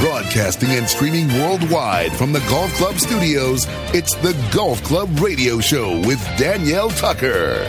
Broadcasting and streaming worldwide from the Golf Club studios, it's the Golf Club Radio Show with Danielle Tucker.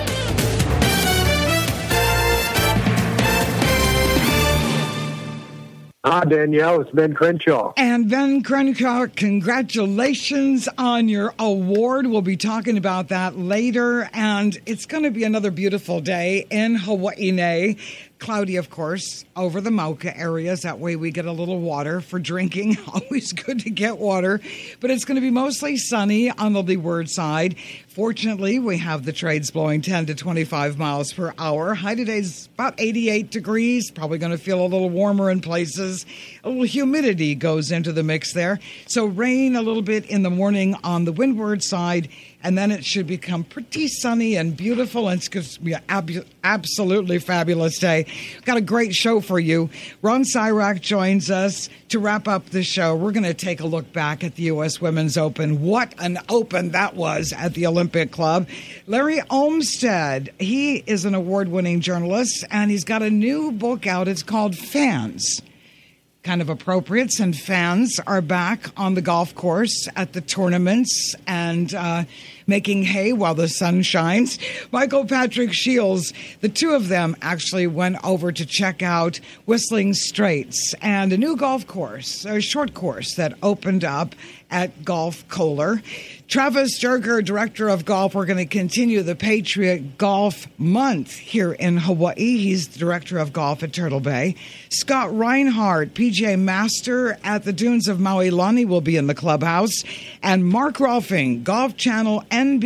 Hi, Danielle. It's Ben Crenshaw. And Ben Crenshaw, congratulations on your award. We'll be talking about that later. And it's going to be another beautiful day in Hawaii. Cloudy, of course, over the Mauka areas. That way we get a little water for drinking. Always good to get water. But it's going to be mostly sunny on the leeward side. Fortunately, we have the trades blowing 10 to 25 miles per hour. High today's about 88 degrees. Probably going to feel a little warmer in places. A little humidity goes into the mix there. So rain a little bit in the morning on the windward side. And then it should become pretty sunny and beautiful, and it's going to be an absolutely fabulous day. Got a great show for you. Ron Cyrack joins us to wrap up the show. We're going to take a look back at the U.S. Women's Open. What an open that was at the Olympic Club. Larry Olmsted, he is an award-winning journalist, and he's got a new book out. It's called Fans. Kind of appropriate, since fans are back on the golf course at the tournaments and making hay while the sun shines. Michael Patrick Shields, the two of them actually went over to check out Whistling Straits and a new golf course, a short course that opened up at Golf Kohler. Travis Jerger, director of golf, we're going to continue the Patriot Golf Month here in Hawaii. He's the director of golf at Turtle Bay. Scott Reinhardt, PGA Master at the Dunes of Maui Lani, will be in the clubhouse. And Mark Rolfing, Golf Channel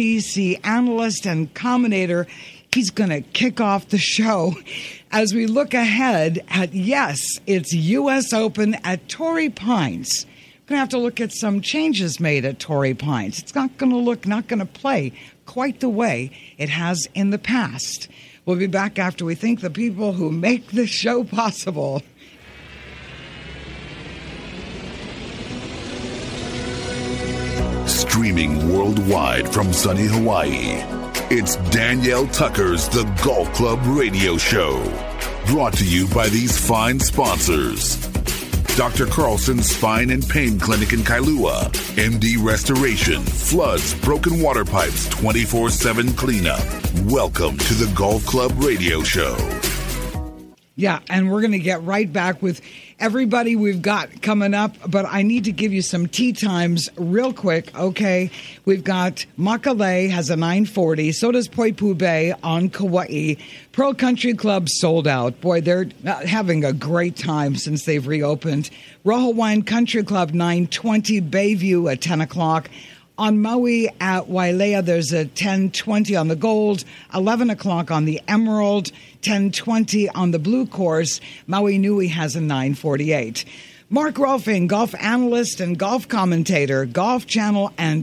NBC analyst and commentator. He's going to kick off the show as we look ahead at, yes, it's U.S. Open at Torrey Pines. Going to have to look at some changes made at Torrey Pines. It's not going to play quite the way it has in the past. We'll be back after we thank the people who make this show possible. Streaming worldwide from sunny Hawaii, it's Danielle Tucker's The Golf Club Radio Show. Brought to you by these fine sponsors. Dr. Carlson's Spine and Pain Clinic in Kailua. MD Restoration. Floods, broken water pipes, 24/7 cleanup. Welcome to the Golf Club Radio Show. Yeah, and we're going to get right back with everybody we've got coming up, but I need to give you some tee times real quick, okay? We've got Makalei has a 940, so does Poipu Bay on Kauai. Pearl Country Club sold out. Boy, they're having a great time since they've reopened. Rojo Wine Country Club, 920, Bayview at 10 o'clock. On Maui at Wailea, there's a 10:20 on the Gold, 11 o'clock on the Emerald, 10:20 on the Blue Course. Maui Nui has a 9:48. Mark Rolfing, golf analyst and golf commentator, Golf Channel and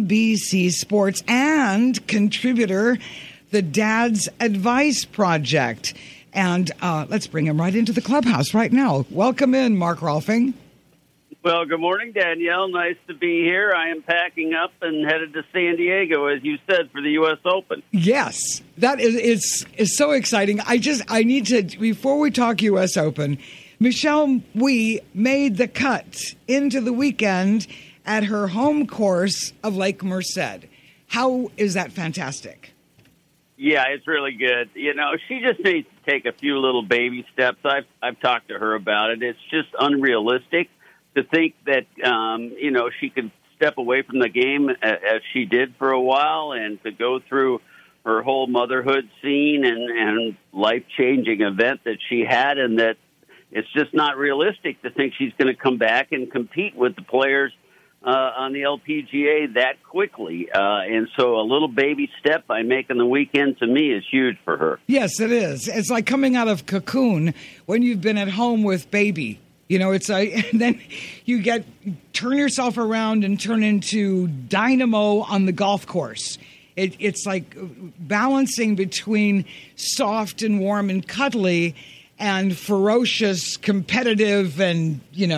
NBC Sports, and contributor, the Dad's Advice Project. And let's bring him right into the clubhouse right now. Welcome in, Mark Rolfing. Well, good morning, Danielle. Nice to be here. I am packing up and headed to San Diego, as you said, for the U.S. Open. Yes, that is so exciting. I need to, before we talk U.S. Open, Michelle Wie made the cut into the weekend at her home course of Lake Merced. How is that fantastic? Yeah, it's really good. You know, she just needs to take a few little baby steps. I've talked to her about it. It's just unrealistic to think that, she could step away from the game as she did for a while and to go through her whole motherhood scene and life-changing event that she had, and that it's just not realistic to think she's going to come back and compete with the players on the LPGA that quickly. And so a little baby step by making the weekend, to me, is huge for her. Yes, it is. It's like coming out of cocoon when you've been at home with baby. You know, it's like, and then you turn yourself around and turn into dynamo on the golf course. It's like balancing between soft and warm and cuddly and ferocious, competitive, and,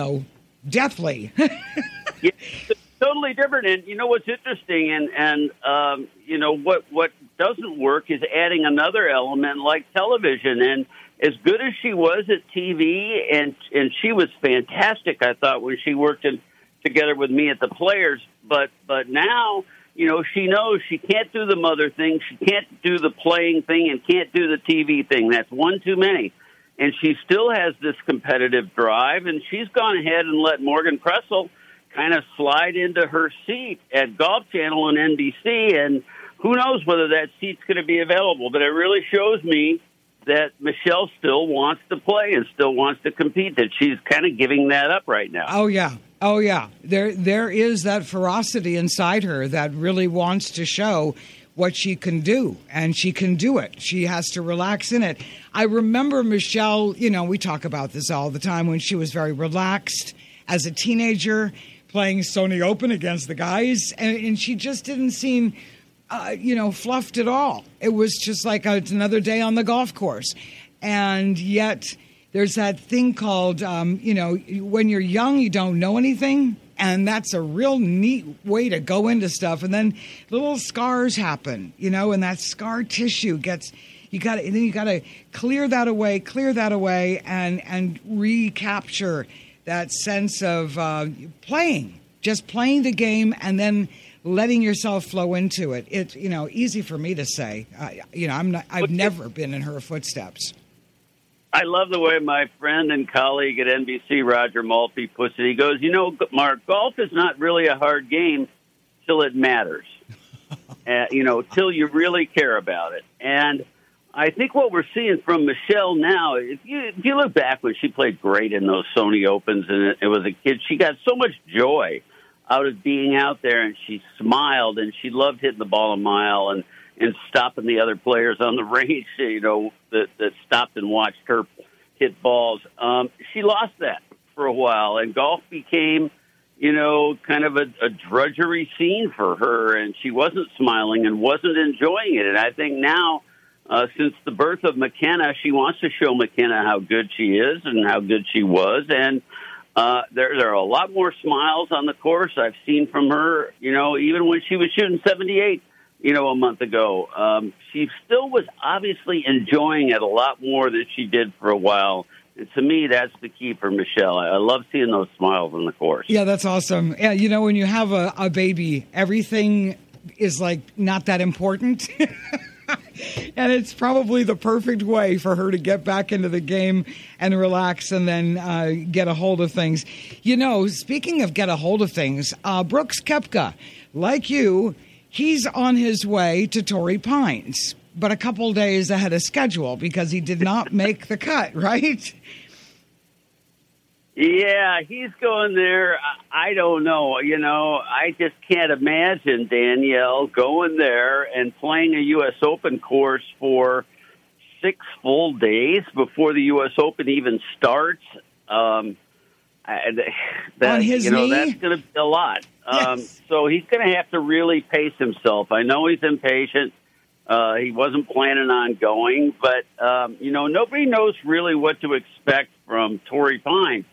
deathly. Yeah, it's totally different. And you know what's interesting, and what doesn't work is adding another element like television. And as good as she was at TV, and she was fantastic, I thought, when she worked together with me at the Players. But now, she knows she can't do the mother thing, she can't do the playing thing, and can't do the TV thing. That's one too many. And she still has this competitive drive, and she's gone ahead and let Morgan Pressel kind of slide into her seat at Golf Channel and NBC, and who knows whether that seat's going to be available. But it really shows me that Michelle still wants to play and still wants to compete, that she's kind of giving that up right now. Oh, yeah. There is that ferocity inside her that really wants to show what she can do, and she can do it. She has to relax in it. I remember Michelle, we talk about this all the time, when she was very relaxed as a teenager, playing Sony Open against the guys, and she just didn't seem, fluffed at all. It was just like it's another day on the golf course. And yet there's that thing called, when you're young, you don't know anything. And that's a real neat way to go into stuff. And then little scars happen, and that scar tissue you got to clear that away and recapture that sense of playing the game and then letting yourself flow into it. It's, easy for me to say. I've never been in her footsteps. I love the way my friend and colleague at NBC, Roger Maltby, puts it. He goes, Mark, golf is not really a hard game till it matters, till you really care about it. And I think what we're seeing from Michelle now, if you look back when she played great in those Sony Opens and it was a kid, she got so much joy out of being out there, and she smiled, and she loved hitting the ball a mile and stopping the other players on the range, that stopped and watched her hit balls. She lost that for a while, and golf became, kind of a drudgery scene for her, and she wasn't smiling and wasn't enjoying it. And I think now, since the birth of McKenna, she wants to show McKenna how good she is and how good she was, and there are a lot more smiles on the course I've seen from her, even when she was shooting 78, a month ago. She still was obviously enjoying it a lot more than she did for a while. And to me, that's the key for Michelle. I love seeing those smiles on the course. Yeah, that's awesome. Yeah, when you have a baby, everything is like not that important. And it's probably the perfect way for her to get back into the game and relax and then get a hold of things. Speaking of get a hold of things, Brooks Koepka, like you, he's on his way to Torrey Pines, but a couple days ahead of schedule because he did not make the cut, right? Yeah, he's going there. I don't know. I just can't imagine Danielle going there and playing a U.S. Open course for 6 full days before the U.S. Open even starts. On his knee? That's going to be a lot. Yes. So he's going to have to really pace himself. I know he's impatient. He wasn't planning on going, but, nobody knows really what to expect from Torrey Pines.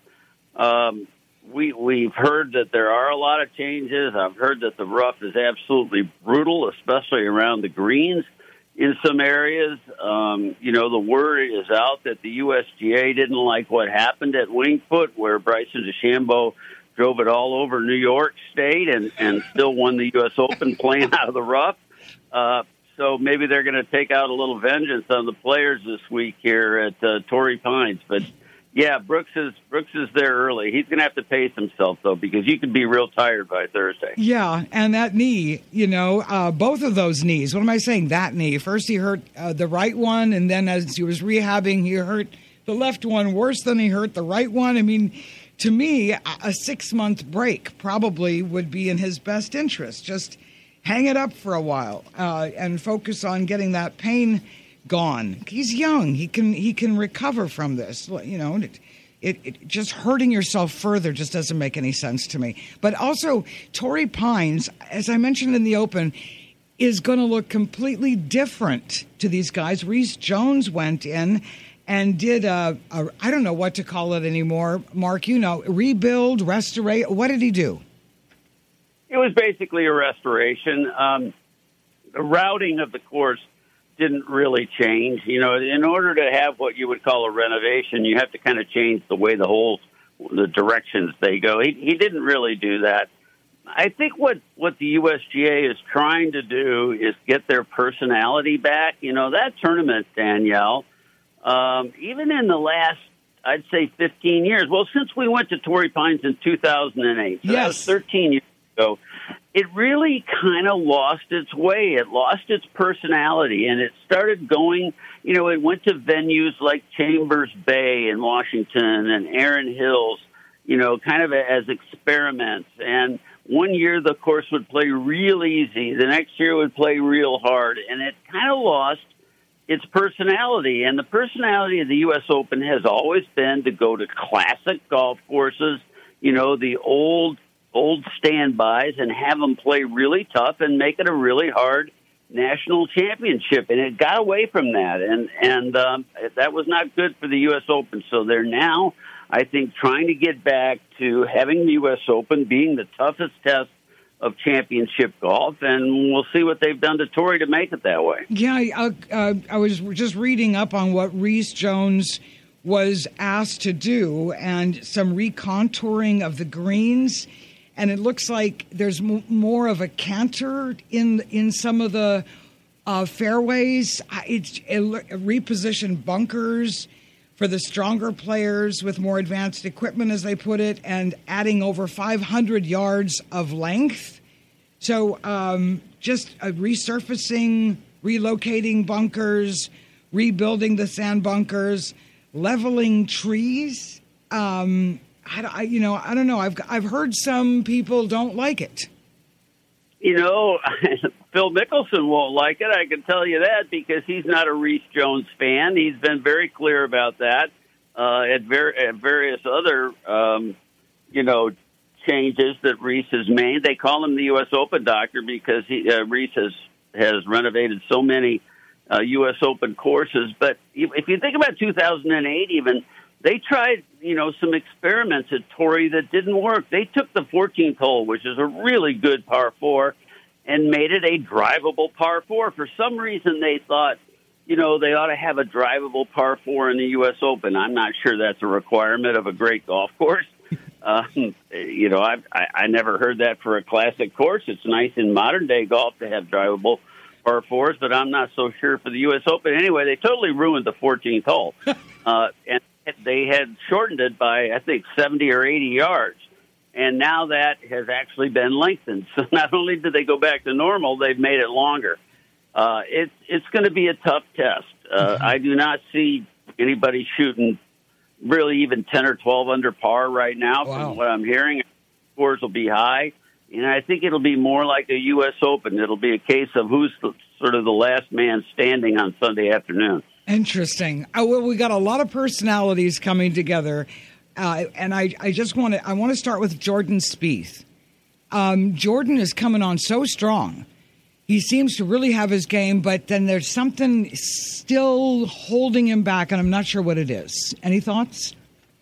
We've heard that there are a lot of changes. I've heard that the rough is absolutely brutal, especially around the greens in some areas. The word is out that the USGA didn't like what happened at Winged Foot, where Bryson DeChambeau drove it all over New York State and still won the U.S. Open playing out of the rough. So maybe they're going to take out a little vengeance on the players this week here at Torrey Pines. But yeah, Brooks is there early. He's going to have to pace himself, though, because you could be real tired by Thursday. Yeah, and that knee, both of those knees. What am I saying? That knee. First he hurt the right one, and then as he was rehabbing, he hurt the left one worse than he hurt the right one. I mean, to me, a 6-month break probably would be in his best interest. Just hang it up for a while and focus on getting that pain gone. He's young. He can recover from this. It just hurting yourself further just doesn't make any sense to me. But also, Torrey Pines, as I mentioned in the Open, is going to look completely different to these guys. Reese Jones went in and did I don't know what to call it anymore. Mark, rebuild, restorate. What did he do? It was basically a restoration. The routing of the course didn't really change. You know, in order to have what you would call a renovation, you have to kind of change the way the directions they go. He didn't really do that. I think what the USGA is trying to do is get their personality back. You know, that tournament, Danielle, even in the last, I'd say 15 years, well, since we went to Torrey Pines in 2008, so that was 13 years ago, it really kind of lost its way. It lost its personality, and it started going, you know, it went to venues like Chambers Bay in Washington and Erin Hills, you know, kind of as experiments. And one year the course would play real easy. The next year it would play real hard, and it kind of lost its personality. And the personality of the U.S. Open has always been to go to classic golf courses, you know, the old standbys, and have them play really tough and make it a really hard national championship. And it got away from that, and that was not good for the U.S. Open. So they're now, I think, trying to get back to having the U.S. Open being the toughest test of championship golf, and we'll see what they've done to Torrey to make it that way. Yeah, I was just reading up on what Rees Jones was asked to do, and some recontouring of the greens. And it looks like there's more of a canter in some of the fairways. It repositioned bunkers for the stronger players with more advanced equipment, as they put it, and adding over 500 yards of length. So just resurfacing, relocating bunkers, rebuilding the sand bunkers, leveling trees. I don't know. I've heard some people don't like it. You know, Phil Mickelson won't like it. I can tell you that, because he's not a Rees Jones fan. He's been very clear about that at various other, changes that Rees has made. They call him the U.S. Open doctor because Rees has renovated so many U.S. Open courses. But if you think about 2008 even, they tried, some experiments at Torrey that didn't work. They took the 14th hole, which is a really good par 4, and made it a drivable par 4. For some reason, they thought, they ought to have a drivable par 4 in the U.S. Open. I'm not sure that's a requirement of a great golf course. I never heard that for a classic course. It's nice in modern-day golf to have drivable par 4s, but I'm not so sure for the U.S. Open. Anyway, they totally ruined the 14th hole. And they had shortened it by, I think, 70 or 80 yards. And now that has actually been lengthened. So not only did they go back to normal, they've made it longer. It's going to be a tough test. I do not see anybody shooting really even 10 or 12 under par right now. Wow. From what I'm hearing. Scores will be high. And I think it'll be more like a U.S. Open. It'll be a case of who's sort of the last man standing on Sunday afternoon. Interesting. Well, we got a lot of personalities coming together, and I want to start with Jordan Spieth. Jordan is coming on so strong. He seems to really have his game, but then there's something still holding him back, and I'm not sure what it is. Any thoughts?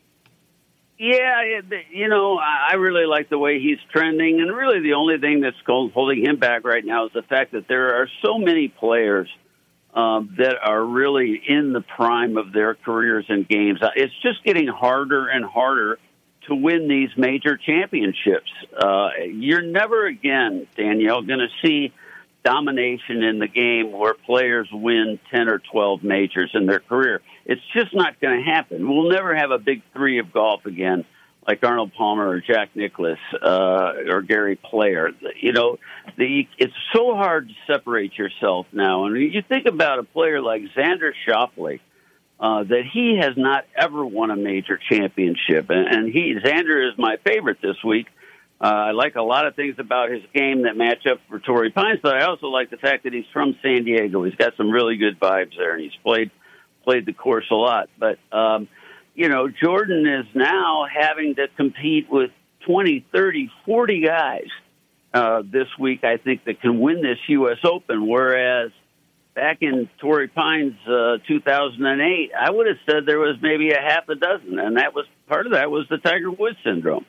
Yeah, I really like the way he's trending, and really the only thing that's holding him back right now is the fact that there are so many players that are really in the prime of their careers and games. It's just getting harder and harder to win these major championships. You're never again, Danielle, going to see domination in the game where players win 10 or 12 majors in their career. It's just not going to happen. We'll never have a big three of golf again, like Arnold Palmer or Jack Nicklaus or Gary Player. It's so hard to separate yourself now. And you think about a player like Xander Schauffele, that he has not ever won a major championship. And Xander is my favorite this week. I like a lot of things about his game that match up for Torrey Pines, but I also like the fact that he's from San Diego. He's got some really good vibes there, and he's played the course a lot. But Jordan is now having to compete with 20, 30, 40 guys this week, I think, that can win this U.S. Open, whereas back in Torrey Pines 2008, I would have said there was maybe a half a dozen, and part of that was the Tiger Woods syndrome.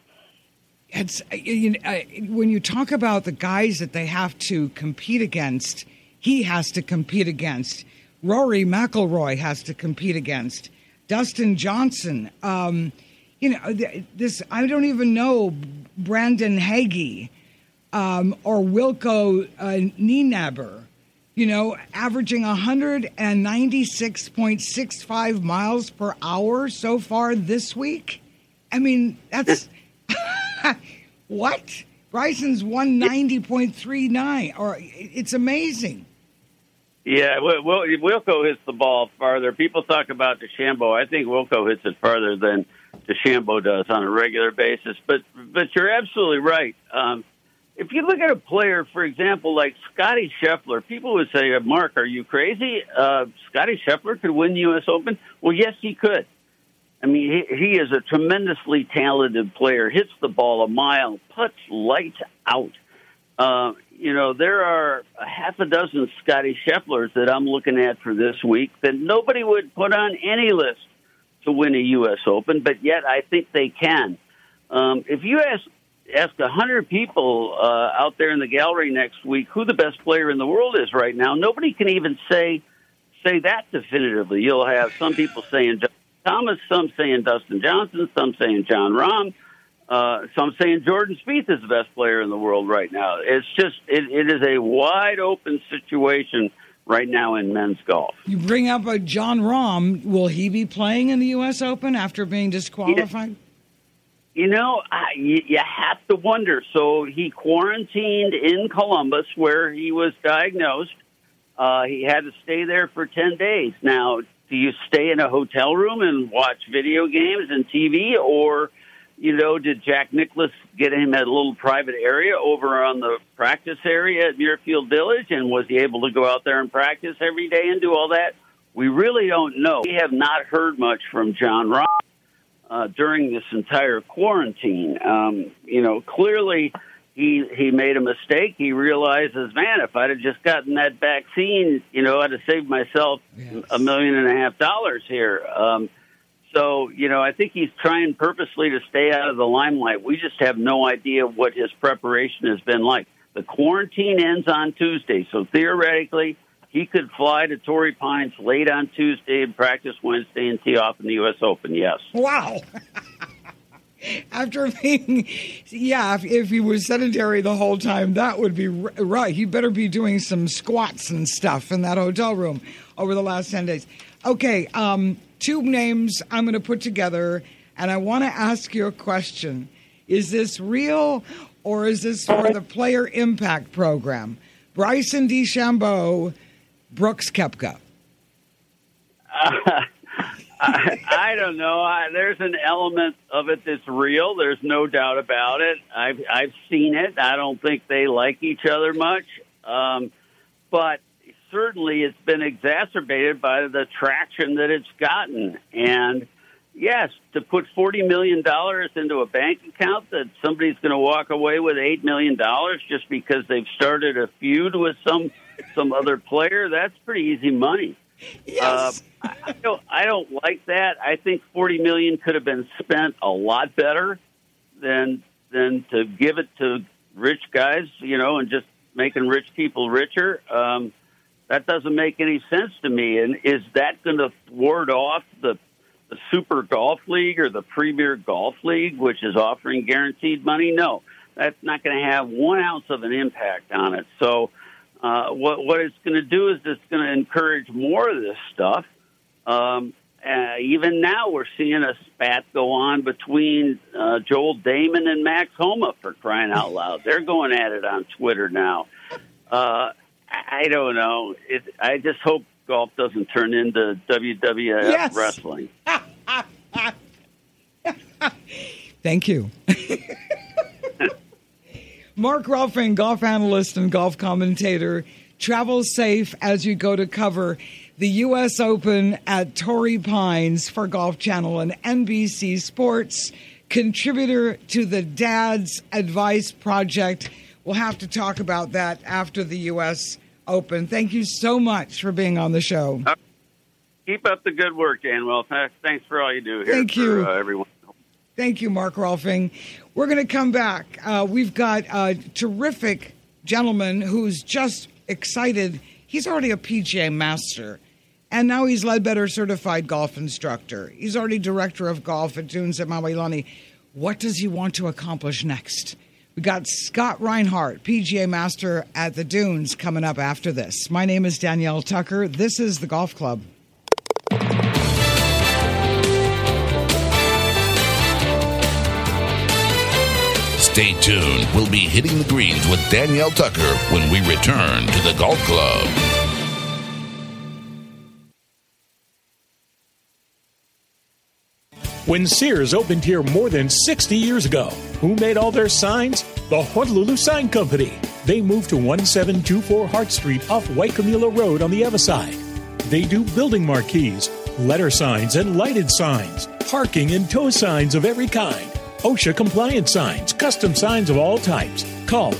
It's when you talk about the guys that they have to compete against, he has to compete against. Rory McIlroy has to compete against. Dustin Johnson. This I don't even know Brandon Hagee or Wilco Nienaber. Averaging 196.65 miles per hour so far this week. I mean, that's what? Bryson's 190.39, or it's amazing. Yeah, Wilco hits the ball farther. People talk about DeChambeau. I think Wilco hits it farther than DeChambeau does on a regular basis. But you're absolutely right. If you look at a player, for example, like Scotty Scheffler, people would say, Mark, are you crazy? Scotty Scheffler could win the U.S. Open? Well, yes, he could. I mean, he is a tremendously talented player, hits the ball a mile, puts lights out. There are a half a dozen Scotty Schefflers that I'm looking at for this week that nobody would put on any list to win a U.S. Open, but yet I think they can. If you ask 100 people out there in the gallery next week who the best player in the world is right now, nobody can even say that definitively. You'll have some people saying Justin Thomas, some saying Dustin Johnson, some saying Jon Rahm, some saying Jordan Spieth is the best player in the world right now. It's just it is a wide open situation right now in men's golf. You bring up a Jon Rahm. Will he be playing in the U.S. Open after being disqualified? You have to wonder. So he quarantined in Columbus where he was diagnosed. He had to stay there for 10 days. Now, do you stay in a hotel room and watch video games and TV, or, did Jack Nicklaus get him at a little private area over on the practice area at Muirfield Village, and was he able to go out there and practice every day and do all that? We really don't know. We have not heard much from Jon Rahm during this entire quarantine. Clearly he made a mistake. He realizes, man, if I'd have just gotten that vaccine, I'd have saved myself $1.5 million here. I think he's trying purposely to stay out of the limelight. We just have no idea what his preparation has been like. The quarantine ends on Tuesday, so theoretically he could fly to Torrey Pines late on Tuesday and practice Wednesday and tee off in the U.S. Open, yes. Wow. After being, if he was sedentary the whole time, that would be right. He better be doing some squats and stuff in that hotel room over the last 10 days. Okay, two names I'm going to put together, and I want to ask you a question. Is this real, or is this for the Player Impact Program? Bryson DeChambeau, Brooks Koepka. I don't know. There's an element of it that's real. There's no doubt about it. I've seen it. I don't think they like each other much. But certainly it's been exacerbated by the traction that it's gotten. And, yes, to put $40 million into a bank account that somebody's going to walk away with $8 million just because they've started a feud with some other player, that's pretty easy money. Yes. I don't like that. I think $40 million could have been spent a lot better than to give it to rich guys, and just making rich people richer. That doesn't make any sense to me. And is that going to ward off the Super Golf League or the Premier Golf League, which is offering guaranteed money? No, that's not going to have 1 ounce of an impact on it. So what it's going to do is it's going to encourage more of this stuff. Even now we're seeing a spat go on between Joel Damon and Max Homa, for crying out loud. They're going at it on Twitter now. I don't know. I just hope golf doesn't turn into WWF wrestling. Thank you. Mark Rolfing, golf analyst and golf commentator. Travel safe as you go to cover the U.S. Open at Torrey Pines for Golf Channel and NBC Sports. Contributor to the Dad's Advice Project. We'll have to talk about that after the U.S. Open. Thank you so much for being on the show. Keep up the good work, Dan. Well, thanks for all you do here. Thank you, everyone. Thank you, Mark Rolfing. We're going to come back. We've got a terrific gentleman who's just excited. He's already a PGA master, and now he's Ledbetter certified golf instructor. He's already director of golf at Dunes at Maui Lani. What does he want to accomplish next? We got Scott Reinhardt, PGA master at the Dunes, coming up after this. My name is Danielle Tucker. This is the Golf Club. Stay tuned. We'll be hitting the greens with Danielle Tucker when we return to the Golf Club. When Sears opened here more than 60 years ago, who made all their signs? The Honolulu Sign Company. They moved to 1724 Hart Street off Waikimula Road on the other side. They do building marquees, letter signs and lighted signs, parking and tow signs of every kind, OSHA compliant signs, custom signs of all types. Call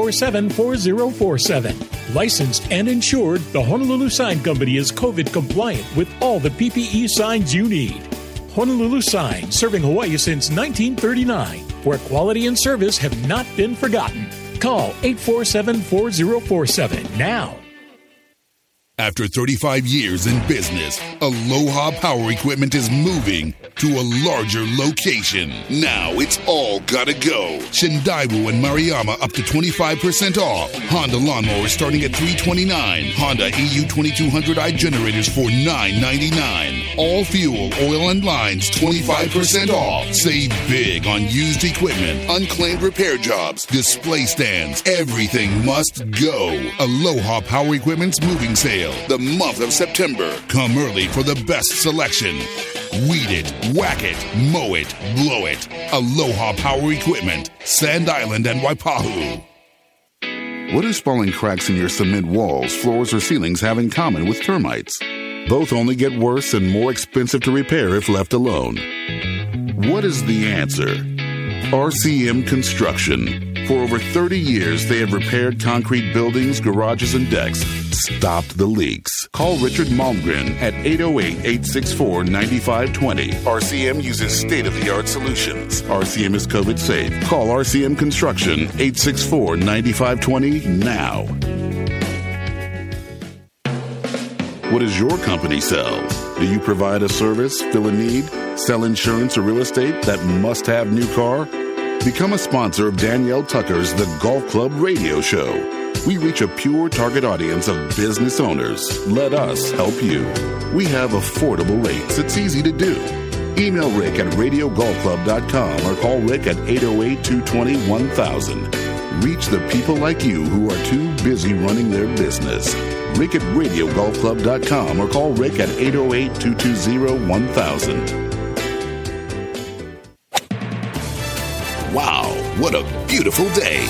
847-4047. Licensed and insured, the Honolulu Sign Company is COVID compliant with all the PPE signs you need. Honolulu Sign, serving Hawaii since 1939, where quality and service have not been forgotten. Call 847-4047 now. After 35 years in business, Aloha Power Equipment is moving to a larger location. Now it's all gotta go. Shindaibu and Maruyama up to 25% off. Honda lawnmowers starting at $329. Honda EU 2200i generators for $999. All fuel, oil, and lines 25% off. Save big on used equipment, unclaimed repair jobs, display stands. Everything must go. Aloha Power Equipment's moving sale. The month of September. Come early for the best selection. Weed it, whack it, mow it, blow it. Aloha Power Equipment, Sand Island and Waipahu. What do spalling cracks in your cement walls, floors, or ceilings have in common with termites? Both only get worse and more expensive to repair if left alone. What is the answer? RCM Construction. For over 30 years, they have repaired concrete buildings, garages, and decks. Stopped the leaks. Call Richard Malmgren at 808-864-9520. RCM uses state-of-the-art solutions. RCM is COVID safe. Call RCM Construction 864-9520 now. What does your company sell? Do you provide a service, fill a need, sell insurance or real estate, that must-have new car? Become a sponsor of Danielle Tucker's The Golf Club radio show. We reach a pure target audience of business owners. Let us help you. We have affordable rates. It's easy to do. Email Rick at radiogolfclub.com or call Rick at 808-220-1000. Reach the people like you who are too busy running their business. Rick at radiogolfclub.com or call Rick at 808-220-1000. Wow, what a beautiful day.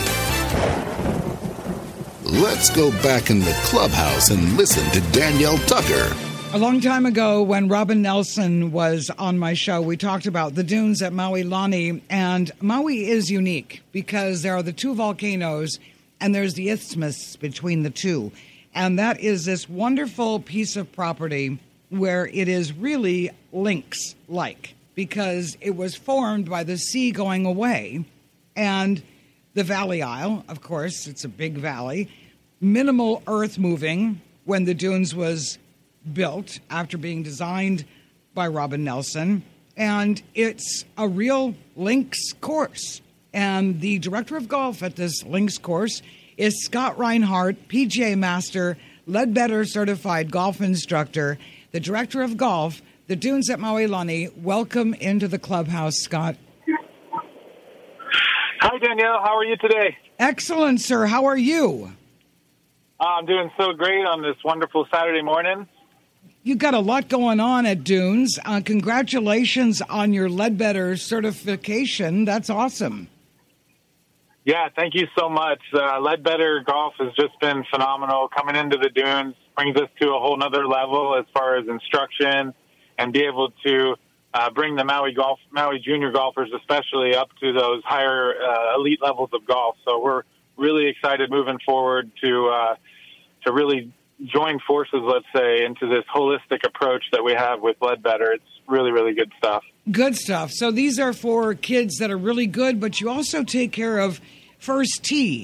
Let's go back in the clubhouse and listen to Danielle Tucker. A long time ago, when Robin Nelson was on my show, we talked about the dunes at Maui Lani. And Maui is unique because there are the two volcanoes and there's the isthmus between the two. And that is this wonderful piece of property where it is really Lynx-like, because it was formed by the sea going away. And the Valley Isle, of course, it's a big valley, minimal earth moving when the dunes was built after being designed by Robin Nelson. And it's a real links course. And the director of golf at this links course is Scott Reinhardt, PGA master, Ledbetter certified golf instructor, the director of golf, the Dunes at Maui Lani. Welcome into the clubhouse, Scott. Hi, Danielle. How are you today? Excellent, sir. How are you? I'm doing so great on this wonderful Saturday morning. You got a lot going on at Dunes. Congratulations on your Ledbetter certification. That's awesome. Yeah, thank you so much. Ledbetter Golf has just been phenomenal. Coming into the Dunes brings us to a whole nother level as far as instruction, and be able to bring the Maui junior golfers especially up to those higher elite levels of golf. So we're really excited moving forward to really join forces, let's say, into this holistic approach that we have with Ledbetter. It's really, really good stuff. Good stuff. So these are for kids that are really good, but you also take care of first tee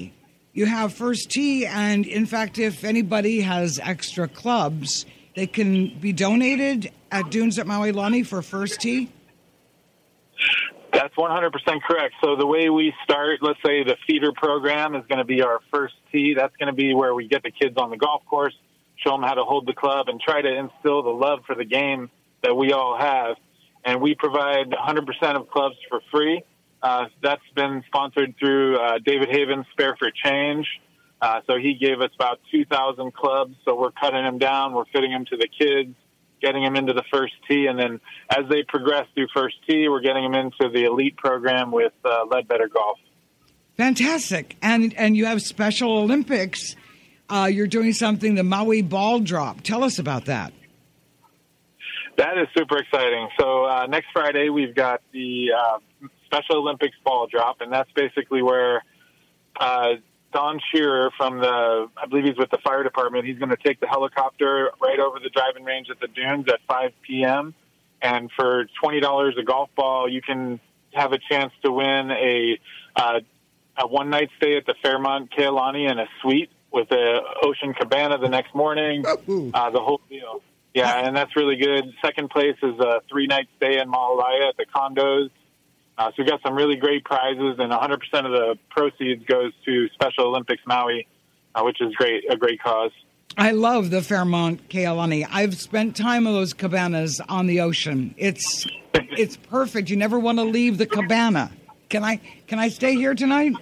You have First Tee, and in fact, if anybody has extra clubs, they can be donated at Dunes at Maui Lani for First Tee? That's 100% correct. So the way we start, let's say the feeder program is going to be our First Tee. That's going to be where we get the kids on the golf course, show them how to hold the club, and try to instill the love for the game that we all have. And we provide 100% of clubs for free. That's been sponsored through David Haven's Spare for Change. So he gave us about 2,000 clubs. So we're cutting them down. We're fitting them to the kids, getting them into the First Tee. And then as they progress through First Tee, we're getting them into the elite program with Ledbetter Golf. Fantastic. And you have Special Olympics. You're doing something, the Maui Ball Drop. Tell us about that. That is super exciting. So next Friday, we've got the Special Olympics Ball Drop, and that's basically where Don Shearer from I believe he's with the fire department, he's going to take the helicopter right over the driving range at the Dunes at 5 p.m. And for $20 a golf ball, you can have a chance to win a one-night stay at the Fairmont Kealani and a suite with the Ocean Cabana the next morning, the whole deal. Yeah, and that's really good. Second place is a 3-night stay in Maalaea at the condos. So we've got some really great prizes, and 100% of the proceeds goes to Special Olympics Maui, which is a great cause. I love the Fairmont Kealani. I've spent time in those cabanas on the ocean. It's perfect. You never want to leave the cabana. Can I stay here tonight?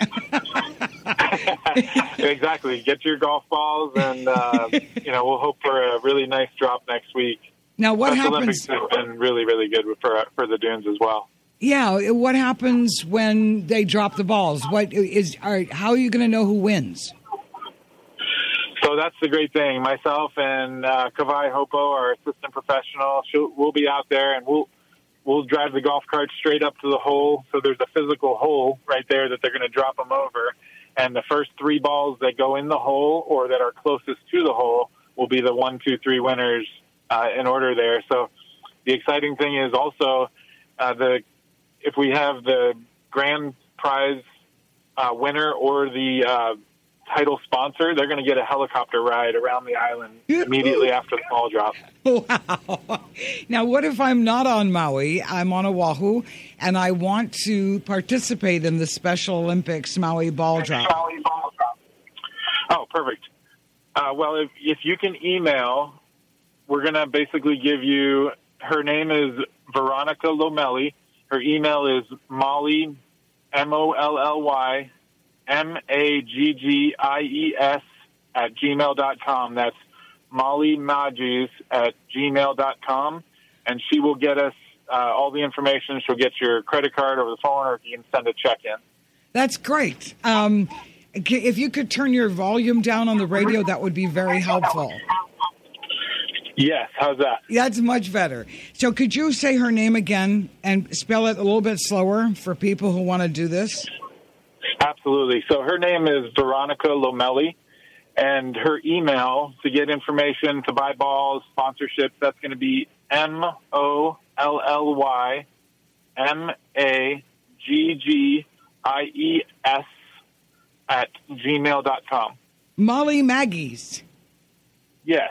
Exactly. Get your golf balls, and we'll hope for a really nice drop next week. Now, what Special happens? Olympics has been really, really good for the Dunes as well. Yeah, what happens when they drop the balls? How are you going to know who wins? So that's the great thing. Myself and Kawai Hopo, our assistant professional, we'll be out there, and we'll drive the golf cart straight up to the hole. So there's a physical hole right there that they're going to drop them over. And the first 3 balls that go in the hole or that are closest to the hole will be the 1, 2, 3 winners in order there. So the exciting thing is also if we have the grand prize winner or the title sponsor, they're going to get a helicopter ride around the island immediately after the ball drop. Wow. Now, what if I'm not on Maui? I'm on Oahu, and I want to participate in the Special Olympics Maui Ball Drop. Oh, perfect. Well, if you can email, we're going to basically give you, her name is Veronica Lomelli. Her email is Molly, MOLLY, MAGGIES @gmail.com. That's Molly Maggies @gmail.com. And she will get us all the information. She'll get your credit card over the phone, or you can send a check in. That's great. If you could turn your volume down on the radio, that would be very helpful. Yes, how's that? That's much better. So could you say her name again and spell it a little bit slower for people who want to do this? Absolutely. So her name is Veronica Lomelli, and her email to get information, to buy balls, sponsorships, that's going to be MOLLY MAGGIES @gmail.com. Molly Maggies. Yeah.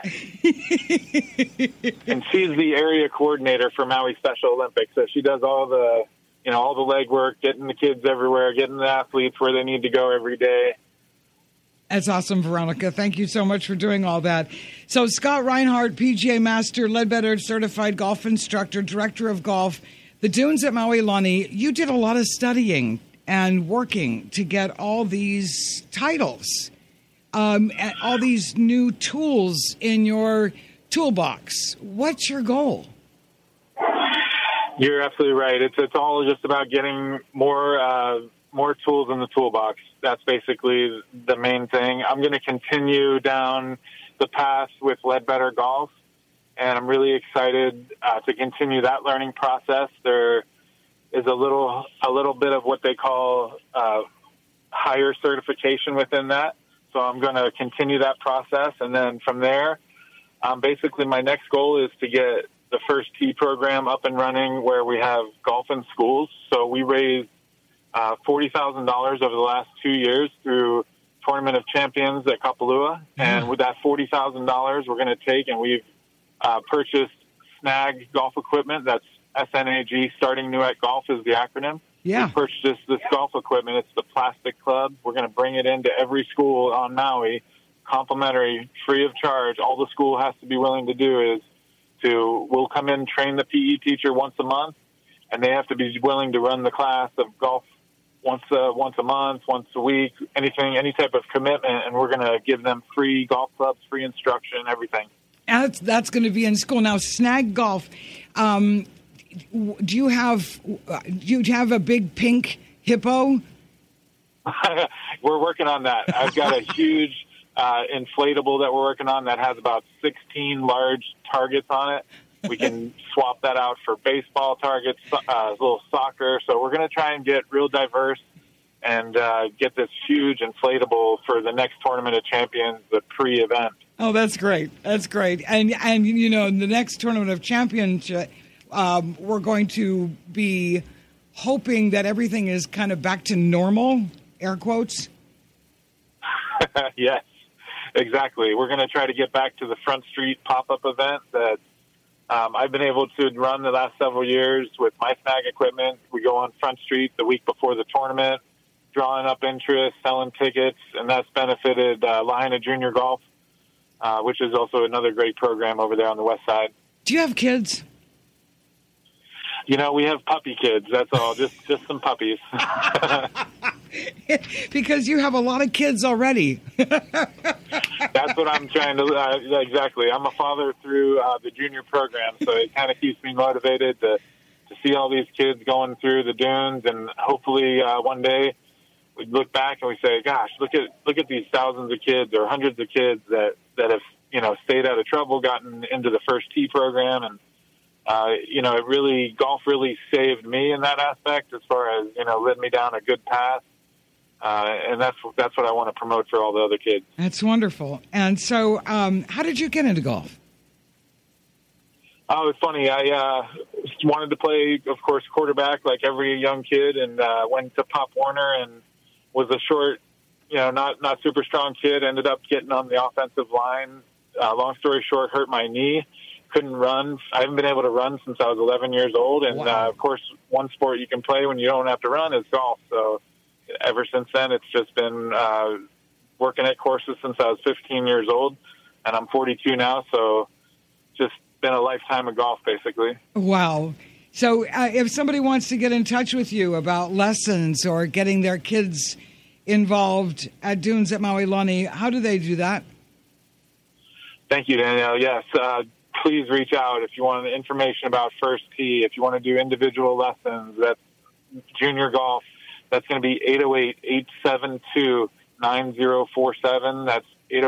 And she's the area coordinator for Maui Special Olympics. So she does all the legwork, getting the kids everywhere, getting the athletes where they need to go every day. That's awesome, Veronica. Thank you so much for doing all that. So Scott Reinhardt, PGA Master, Ledbetter Certified Golf Instructor, Director of Golf, the Dunes at Maui Lani, you did a lot of studying and working to get all these titles. All these new tools in your toolbox. What's your goal? You're absolutely right. It's all just about getting more tools in the toolbox. That's basically the main thing. I'm going to continue down the path with Ledbetter Golf, and I'm really excited to continue that learning process. There is a little bit of what they call higher certification within that. So I'm going to continue that process. And then from there, basically my next goal is to get the First Tee program up and running where we have golf in schools. So we raised $40,000 over the last 2 years through Tournament of Champions at Kapalua. And with that $40,000 we're going to take, and we've purchased Snag golf equipment. That's SNAG, Starting New at Golf is the acronym. Yeah. We purchased this golf equipment. It's the plastic club. We're going to bring it into every school on Maui, complimentary, free of charge. All the school has to be willing to do is we'll come in, train the PE teacher once a month, and they have to be willing to run the class of golf once a month, once a week, any type of commitment, and we're going to give them free golf clubs, free instruction, everything. That's going to be in school. Now, Snag Golf, do you have a big pink hippo? We're working on that. I've got a huge inflatable that we're working on that has about 16 large targets on it. We can swap that out for baseball targets, little soccer. So we're going to try and get real diverse and get this huge inflatable for the next Tournament of Champions, the pre-event. Oh, that's great. That's great. And you know, in the next Tournament of Champions, we're going to be hoping that everything is kind of back to normal, air quotes. Yes, exactly. We're going to try to get back to the Front Street pop-up event that I've been able to run the last several years with my Snag equipment. We go on Front Street the week before the tournament, drawing up interest, selling tickets, and that's benefited Lahaina Junior Golf, which is also another great program over there on the west side. Do you have kids? You know, we have puppy kids. That's all, just some puppies. Because you have a lot of kids already. That's what I'm trying to exactly. I'm a father through the junior program, so it kind of keeps me motivated to see all these kids going through the dunes, and hopefully one day we look back and we say, "Gosh, look at these thousands of kids or hundreds of kids that have stayed out of trouble, gotten into the first tee program, and golf really saved me in that aspect as far as led me down a good path." And that's what I want to promote for all the other kids. That's wonderful. And so, how did you get into golf? Oh, it's funny. I wanted to play, of course, quarterback like every young kid, and went to Pop Warner and was a short, not super strong kid. Ended up getting on the offensive line. Long story short, hurt my knee. Couldn't run. I haven't been able to run since I was 11 years old. And, wow. Of course, one sport you can play when you don't have to run is golf. So ever since then, it's just been working at courses since I was 15 years old, and I'm 42 now, so just been a lifetime of golf, basically. Wow. So if somebody wants to get in touch with you about lessons or getting their kids involved at Dunes at Maui Lani, how do they do that? Thank you, Danielle. Yes, please reach out if you want information about First Tee, if you want to do individual lessons. That's junior golf. That's going to be 808-872-9047. That's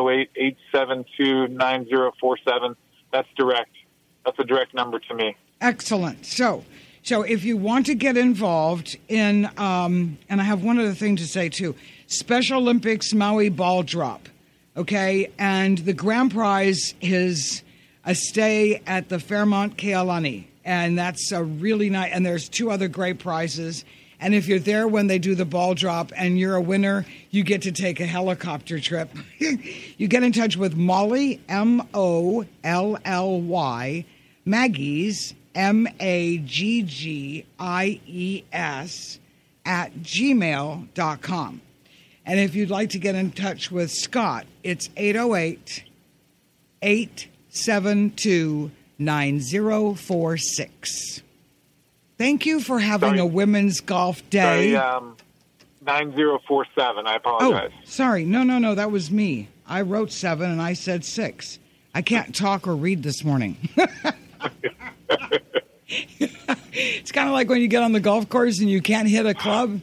808-872-9047. That's direct. That's a direct number to me. Excellent. So if you want to get involved in, and I have one other thing to say too, Special Olympics Maui ball drop, okay? And the grand prize is a stay at the Fairmont Kealani, and that's a really nice, and there's two other great prizes. And if you're there when they do the ball drop and you're a winner, you get to take a helicopter trip. You get in touch with Molly, Molly, Maggie's, Maggies, @gmail.com. And if you'd like to get in touch with Scott, it's 808-872-9046. Thank you for having a women's golf day. Sorry, 9047. I apologize. Oh, sorry. No. That was me. I wrote 7 and I said 6. I can't talk or read this morning. It's kind of like when you get on the golf course and you can't hit a club.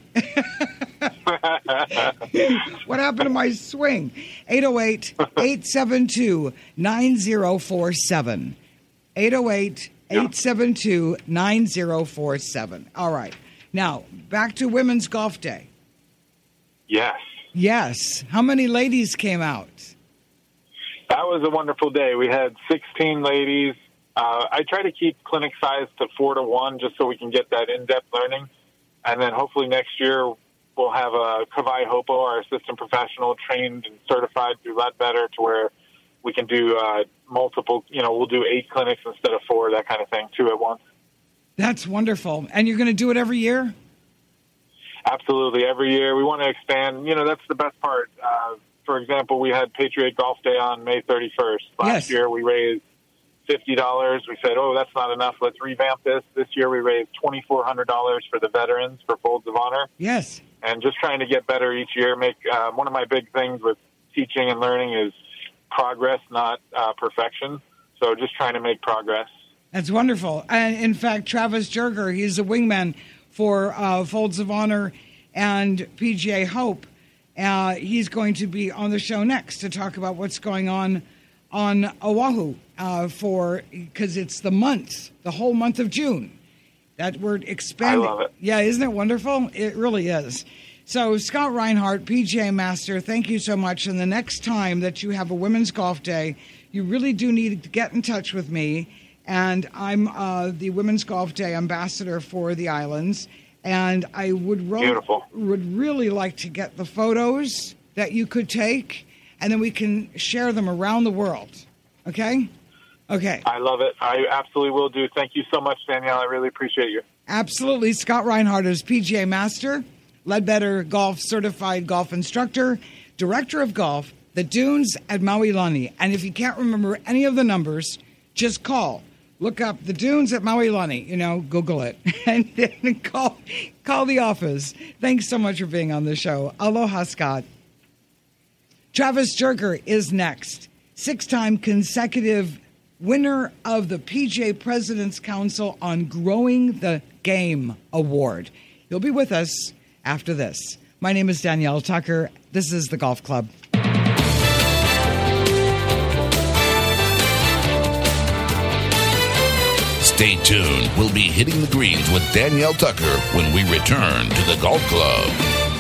What happened to my swing? 808-872-9047. 808-872-9047. All right. Now, back to Women's Golf Day. Yes. How many ladies came out? That was a wonderful day. We had 16 ladies. I try to keep clinic size to 4 to 1 just so we can get that in-depth learning. And then hopefully next year we'll have a Kawai Hopo, our assistant professional, trained and certified through Ledbetter, to where we can do multiple, we'll do 8 clinics instead of 4, that kind of thing, 2 at once. That's wonderful. And you're going to do it every year? Absolutely. Every year. We want to expand. That's the best part. For example, we had Patriot Golf Day on May 31st. Last year we raised $50. We said, that's not enough. Let's revamp this. This year we raised $2,400 for the veterans for Folds of Honor. Yes. And just trying to get better each year. One of my big things with teaching and learning is progress, not perfection. So just trying to make progress. That's wonderful. And in fact, Travis Jerger, he's a wingman for Folds of Honor and PGA Hope. He's going to be on the show next to talk about what's going on Oahu because it's the whole month of June. That we're expanding. I love it. Yeah, isn't it wonderful? It really is. So Scott Reinhardt, PGA Master, thank you so much. And the next time that you have a Women's Golf Day, you really do need to get in touch with me. And I'm the Women's Golf Day ambassador for the islands. And I would really like to get the photos that you could take, and then we can share them around the world. Okay? Okay. I love it. I absolutely will do. Thank you so much, Danielle. I really appreciate you. Absolutely. Scott Reinhardt is PGA Master, Ledbetter Golf Certified Golf Instructor, Director of Golf, the Dunes at Maui Lani. And if you can't remember any of the numbers, just call. Look up the Dunes at Maui Lani. Google it. And then call the office. Thanks so much for being on the show. Aloha, Scott. Travis Jerger is next. 6-time consecutive winner of the PGA President's Council on Growing the Game Award. He'll be with us after this. My name is Danielle Tucker. This is the Golf Club. Stay tuned. We'll be hitting the greens with Danielle Tucker when we return to the Golf Club.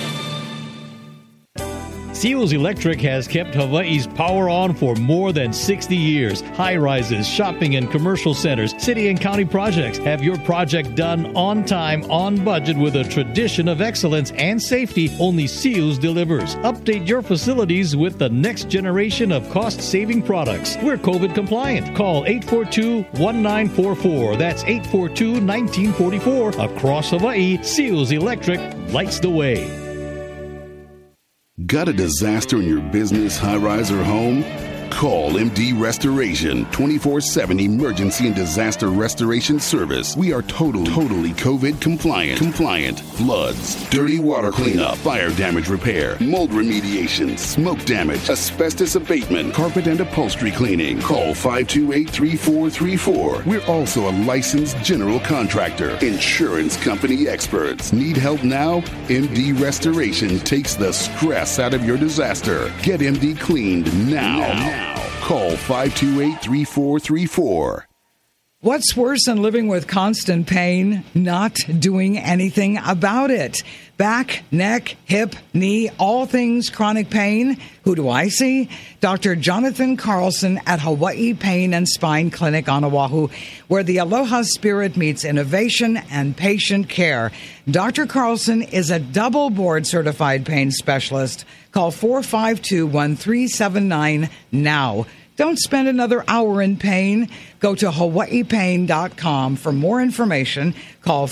Seals Electric has kept Hawaii's power on for more than 60 years. High-rises, shopping and commercial centers, city and county projects. Have your project done on time, on budget, with a tradition of excellence and safety only Seals delivers. Update your facilities with the next generation of cost-saving products. We're COVID compliant. Call 842-1944. That's 842-1944. Across Hawaii, Seals Electric lights the way. Got a disaster in your business, high-rise, or home? Call MD Restoration, 24/7 emergency and disaster restoration service. We are totally COVID compliant. Floods, dirty water cleanup, fire damage repair, mold remediation, smoke damage, asbestos abatement, carpet and upholstery cleaning. Call 528-3434. We're also a licensed general contractor. Insurance company experts. Need help now? MD Restoration takes the stress out of your disaster. Get MD cleaned now. Call 528-3434. What's worse than living with constant pain? Not doing anything about it. Back, neck, hip, knee, all things chronic pain. Who do I see? Dr. Jonathan Carlson at Hawaii Pain and Spine Clinic on Oahu, where the Aloha spirit meets innovation and patient care. Dr. Carlson is a double board certified pain specialist. Call 452-1379 now. Don't spend another hour in pain. Go to hawaiipain.com for more information. Call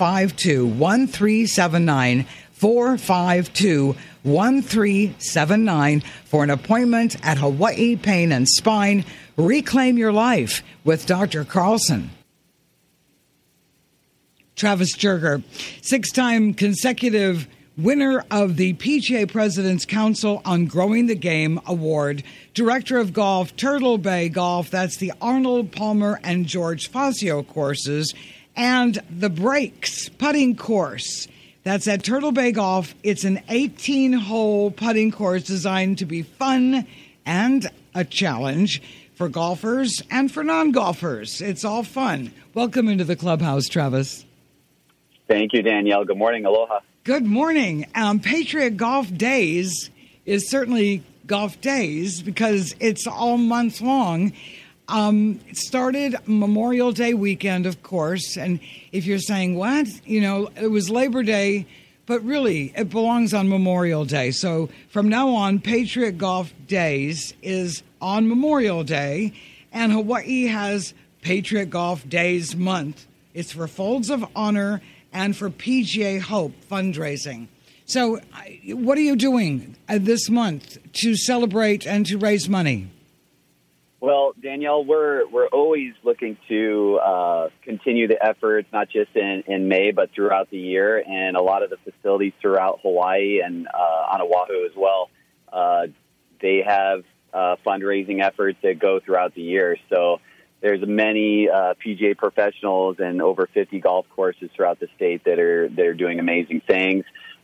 452-1379, 452-1379 for an appointment at Hawaii Pain and Spine. Reclaim your life with Dr. Carlson. Travis Jerger, 6-time consecutive winner of the PGA President's Council on Growing the Game Award, Director of Golf, Turtle Bay Golf, that's the Arnold Palmer and George Fazio courses, and the Breaks putting course. That's at Turtle Bay Golf. It's an 18-hole putting course designed to be fun and a challenge for golfers and for non-golfers. It's all fun. Welcome into the clubhouse, Travis. Thank you, Danielle. Good morning. Aloha. Good morning. Patriot Golf Days is certainly golf days because it's all month long. It started Memorial Day weekend, of course. And if you're saying, what? It was Labor Day but really, it belongs on Memorial Day. So from now on, Patriot Golf Days is on Memorial Day, and Hawaii has Patriot Golf Days month. It's for Folds of Honor and for PGA Hope fundraising. So what are you doing this month to celebrate and to raise money? Well, Danielle, we're always looking to continue the efforts, not just in May, but throughout the year. And a lot of the facilities throughout Hawaii and on Oahu as well, they have fundraising efforts that go throughout the year. So there's many PGA professionals and over 50 golf courses throughout the state that are doing amazing things.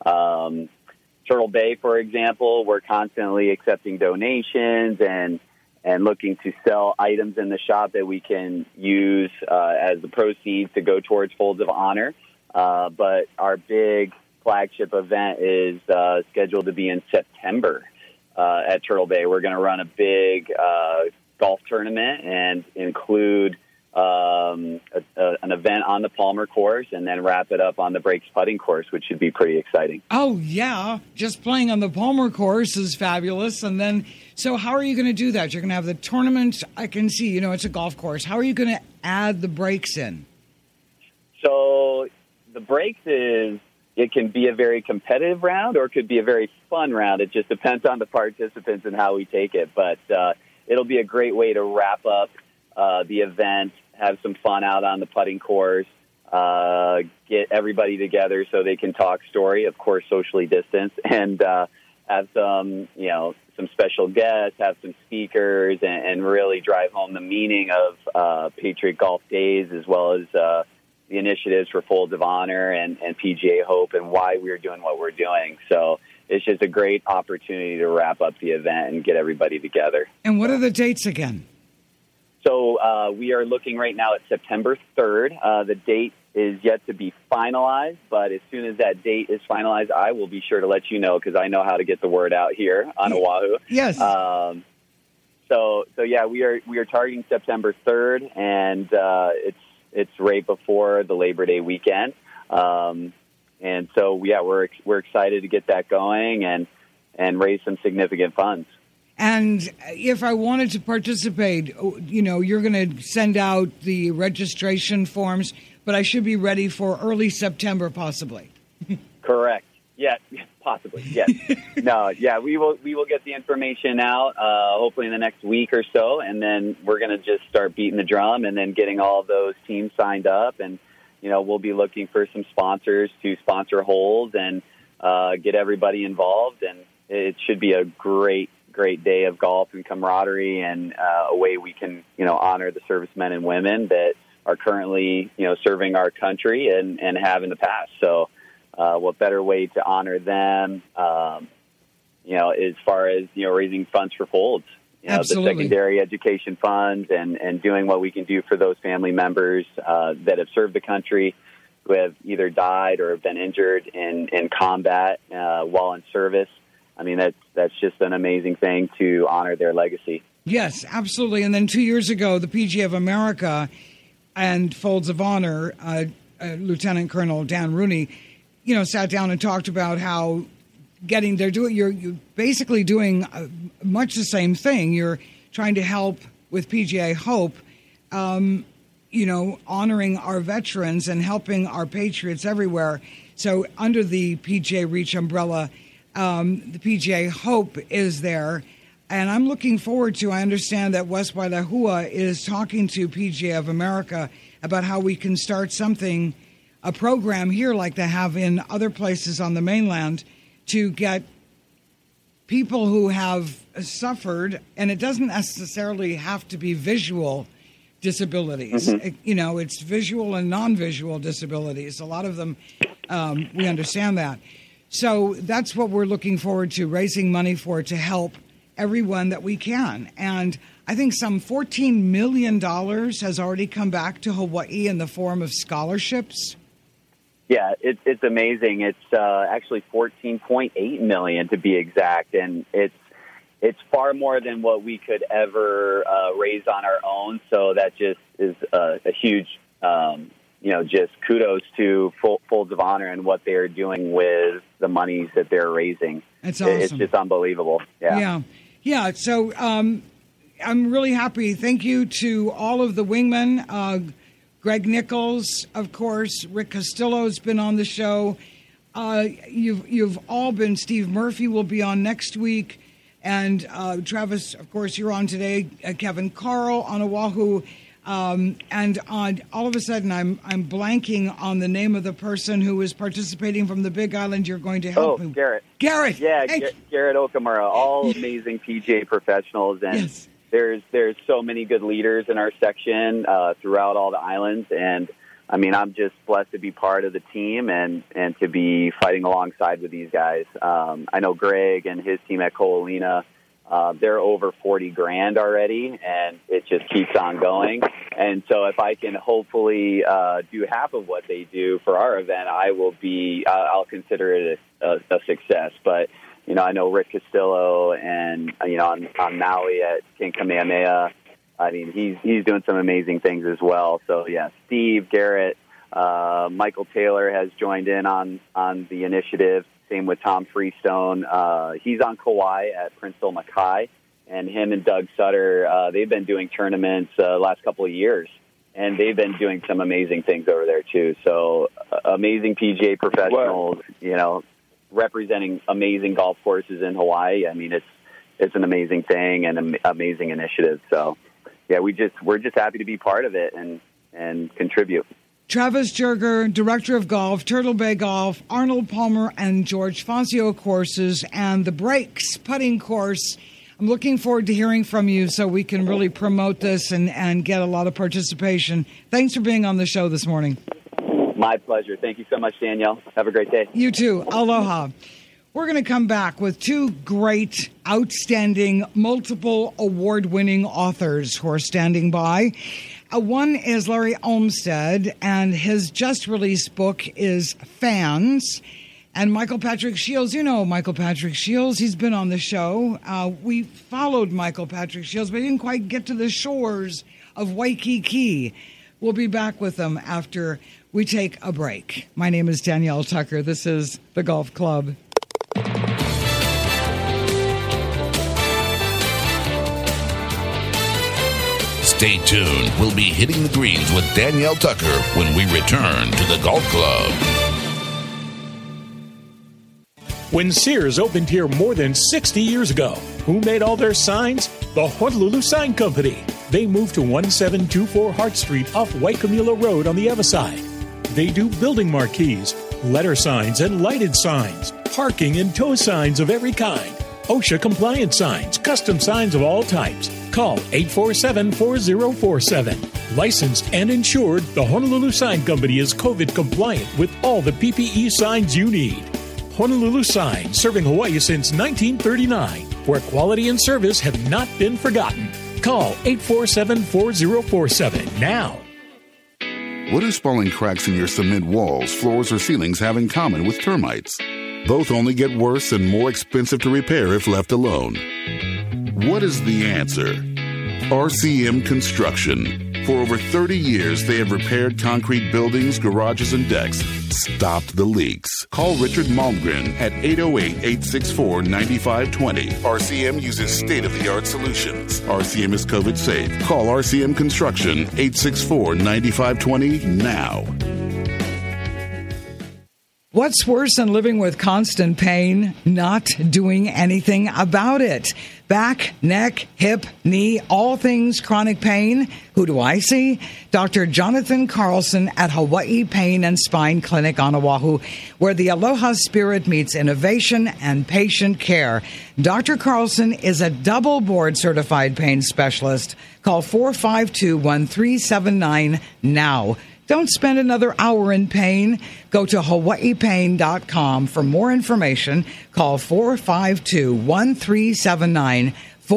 Turtle Bay, for example, we're constantly accepting donations and looking to sell items in the shop that we can use as the proceeds to go towards Folds of Honor. But our big flagship event is scheduled to be in September at Turtle Bay. We're going to run a big golf tournament and include an event on the Palmer course and then wrap it up on the Breaks putting course, which should be pretty exciting. Oh, yeah. Just playing on the Palmer course is fabulous. And then, so how are you going to do that? You're going to have the tournament. I can see, it's a golf course. How are you going to add the Breaks in? So the Breaks it can be a very competitive round or it could be a very fun round. It just depends on the participants and how we take it. But it'll be a great way to wrap up the event, have some fun out on the putting course, get everybody together so they can talk story, of course, socially distanced, and have some special guests, have some speakers, and really drive home the meaning of Patriot Golf Days as well as the initiatives for Folds of Honor and PGA Hope and why we're doing what we're doing. So it's just a great opportunity to wrap up the event and get everybody together. And what are the dates again? So we are looking right now at September 3rd. The date is yet to be finalized, but as soon as that date is finalized, I will be sure to let you know because I know how to get the word out here on Oahu. Yes. So yeah, we are targeting September 3rd, and it's right before the Labor Day weekend. And so yeah, we're excited to get that going and raise some significant funds. And if I wanted to participate, you're going to send out the registration forms, but I should be ready for early September, possibly. Correct. Yeah, possibly. Yes. No. Yeah, we will get the information out hopefully in the next week or so, and then we're going to just start beating the drum and then getting all of those teams signed up, and we'll be looking for some sponsors to sponsor holes and get everybody involved, and it should be a great day of golf and camaraderie and a way we can, honor the servicemen and women that are currently, serving our country and have in the past. So what better way to honor them, as far as, raising funds for Folds, the secondary education funds and doing what we can do for those family members that have served the country, who have either died or have been injured in combat while in service. I mean, that's just an amazing thing to honor their legacy. Yes, absolutely. And then 2 years ago, the PGA of America and Folds of Honor, Lieutenant Colonel Dan Rooney, sat down and talked about how you're basically doing much the same thing. You're trying to help with PGA Hope, honoring our veterans and helping our patriots everywhere. So under the PGA Reach umbrella, the PGA Hope is there, and I'm looking forward to, I understand that West Wailahua is talking to PGA of America about how we can start a program here like they have in other places on the mainland to get people who have suffered, and it doesn't necessarily have to be visual disabilities. Mm-hmm. It's visual and non-visual disabilities. A lot of them, we understand that. So that's what we're looking forward to, raising money for, to help everyone that we can. And I think some $14 million has already come back to Hawaii in the form of scholarships. Yeah, it's amazing. It's actually $14.8 million to be exact, and it's far more than what we could ever raise on our own. So that just is a huge just kudos to Folds of Honor and what they're doing with the monies that they're raising. That's awesome. It's just unbelievable. Yeah. So I'm really happy. Thank you to all of the wingmen. Greg Nichols, of course. Rick Castillo's been on the show. You've all been. Steve Murphy will be on next week. And Travis, of course, you're on today. Kevin Carl on Oahu. And all of a sudden, I'm blanking on the name of the person who is participating from the Big Island. You're going to help me. Garrett. Yeah, Garrett Okamura. All amazing PGA professionals, and yes. There's so many good leaders in our section throughout all the islands, and I mean, I'm just blessed to be part of the team and to be fighting alongside with these guys. I know Greg and his team at Coalina. They're over 40 grand already, and it just keeps on going. And so if I can hopefully do half of what they do for our event, I'll consider it a success. But, I know Rick Castillo and, on Maui at King Kamehameha, I mean, he's doing some amazing things as well. So, yeah, Steve, Garrett, Michael Taylor has joined in on the initiative. Same with Tom Freestone. He's on Kauai at Prince-Phil Mackay, and him and Doug Sutter, they've been doing tournaments last couple of years, and they've been doing some amazing things over there too. So amazing PGA professionals, representing amazing golf courses in Hawaii. I mean, it's an amazing thing and an amazing initiative. So, yeah, we're just happy to be part of it and contribute. Travis Jerger, Director of Golf, Turtle Bay Golf, Arnold Palmer and George Fazio courses, and the Breaks putting course. I'm looking forward to hearing from you so we can really promote this and get a lot of participation. Thanks for being on the show this morning. My pleasure. Thank you so much, Danielle. Have a great day. You too. Aloha. We're going to come back with two great, outstanding, multiple award-winning authors who are standing by. One is Larry Olmsted, and his just-released book is Fans. And Michael Patrick Shields, Michael Patrick Shields. He's been on the show. We followed Michael Patrick Shields, but he didn't quite get to the shores of Waikiki. We'll be back with them after we take a break. My name is Danielle Tucker. This is The Golf Club. Stay tuned. We'll be hitting the greens with Danielle Tucker when we return to the Golf Club. When Sears opened here more than 60 years ago, who made all their signs? The Honolulu Sign Company. They moved to 1724 Hart Street off Waikimula Road on the Ewa side. They do building marquees, letter signs and lighted signs, parking and tow signs of every kind, OSHA compliant signs, custom signs of all types. Call 847-4047. Licensed and insured, the Honolulu Sign Company is COVID compliant with all the PPE signs you need. Honolulu Sign, serving Hawaii since 1939, where quality and service have not been forgotten. Call 847-4047 now. What do spalling cracks in your cement walls, floors, or ceilings have in common with termites? Both only get worse and more expensive to repair if left alone. What is the answer? RCM Construction. For over 30 years, they have repaired concrete buildings, garages, and decks. Stopped the leaks. Call Richard Malmgren at 808-864-9520. RCM uses state-of-the-art solutions. RCM is COVID safe. Call RCM Construction 864-9520 now. What's worse than living with constant pain? Not doing anything about it. Back, neck, hip, knee, all things chronic pain. Who do I see? Dr. Jonathan Carlson at Hawaii Pain and Spine Clinic on Oahu, where the Aloha spirit meets innovation and patient care. Dr. Carlson is a double board certified pain specialist. Call 452-1379 now. Don't spend another hour in pain. Go to hawaiipain.com for more information. Call 452-1379,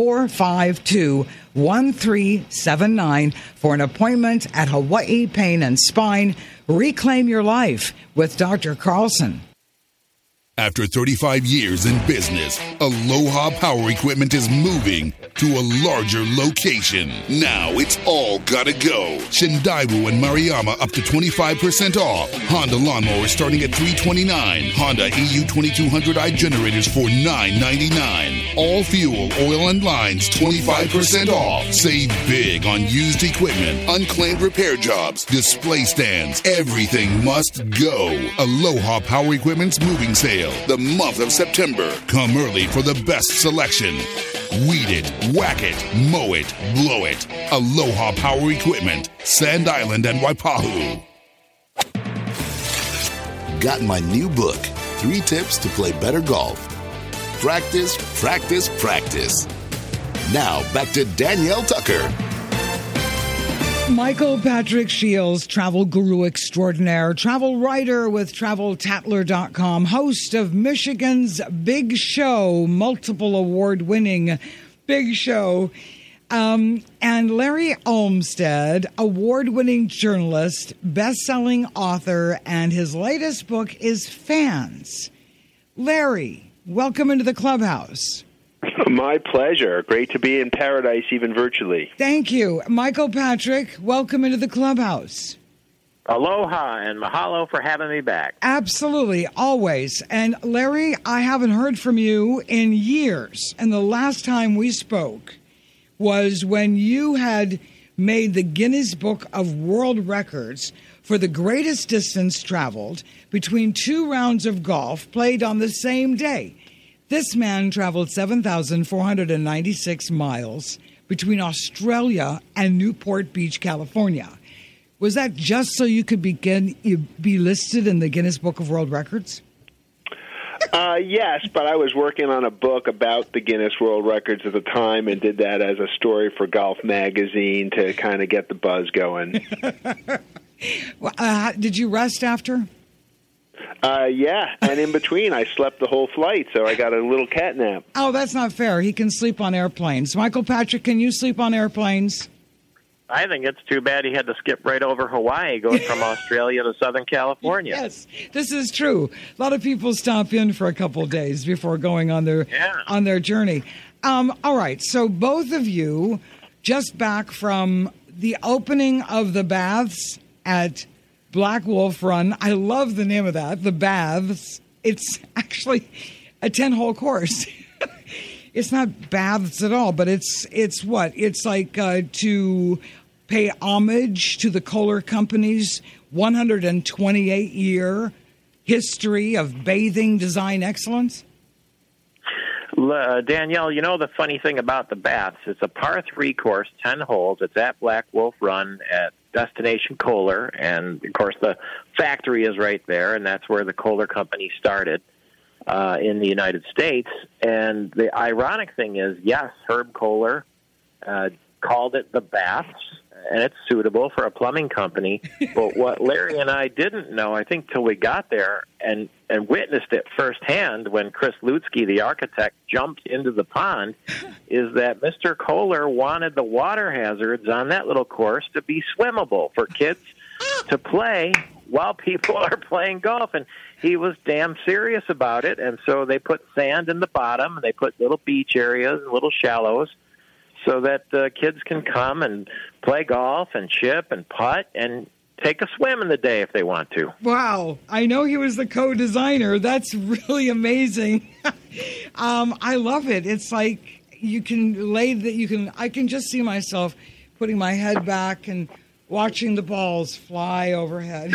452-1379 for an appointment at Hawaii Pain and Spine. Reclaim your life with Dr. Carlson. After 35 years in business, Aloha Power Equipment is moving to a larger location. Now it's all gotta go. Shindaiwu and Mariyama up to 25% off. Honda lawnmowers starting at $329. Honda EU 2200i generators for $999. All fuel, oil, and lines 25% off. Save big on used equipment, unclaimed repair jobs, display stands. Everything must go. Aloha Power Equipment's moving sale. The month of September. Come early for the best selection. Weed it, whack it, mow it, blow it. Aloha Power Equipment, Sand Island and Waipahu. Got my new book, 3 Tips to Play Better Golf. Practice, practice, practice. Now back to Danielle Tucker. Michael Patrick Shields, travel guru extraordinaire, travel writer with TravelTatler.com, host of Michigan's Big Show, multiple award-winning Big Show, and Larry Olmsted, award-winning journalist, best-selling author, and his latest book is Fans. Larry, welcome into the clubhouse. My pleasure. Great to be in paradise, even virtually. Thank you. Michael Patrick, welcome into the clubhouse. Aloha and mahalo for having me back. Absolutely, always. And Larry, I haven't heard from you in years. And the last time we spoke was when you had made the Guinness Book of World Records for the greatest distance traveled between 2 rounds of golf played on the same day. This man traveled 7,496 miles between Australia and Newport Beach, California. Was that just so you could be listed in the Guinness Book of World Records? Yes, but I was working on a book about the Guinness World Records at the time and did that as a story for Golf Magazine to kind of get the buzz going. Did you rest after? Yeah, and in between, I slept the whole flight, so I got a little cat nap. Oh, that's not fair. He can sleep on airplanes. Michael Patrick, can you sleep on airplanes? I think it's too bad he had to skip right over Hawaii, going from Australia to Southern California. Yes, this is true. A lot of people stop in for a couple of days before going on their journey. All right, so both of you just back from the opening of the baths at Black Wolf Run. I love the name of that, the Baths. It's actually a 10-hole course. It's not baths at all, but it's what? It's like to pay homage to the Kohler Company's 128-year history of bathing design excellence. Danielle, you know the funny thing about the Baths, it's a par 3 course, 10 holes. It's at Black Wolf Run at Destination Kohler, and of course the factory is right there, and that's where the Kohler Company started in the United States. And the ironic thing is, yes, Herb Kohler called it the Baths, and it's suitable for a plumbing company. But what Larry and I didn't know, I think till we got there and witnessed it firsthand when Chris Lutzke, the architect, jumped into the pond, is that Mr. Kohler wanted the water hazards on that little course to be swimmable for kids to play while people are playing golf. And he was damn serious about it. And so they put sand in the bottom, and they put little beach areas, little shallows, so that kids can come and play golf and chip and putt and take a swim in the day if they want to. Wow. I know he was the co-designer. That's really amazing. I love it. It's like I can just see myself putting my head back and watching the balls fly overhead.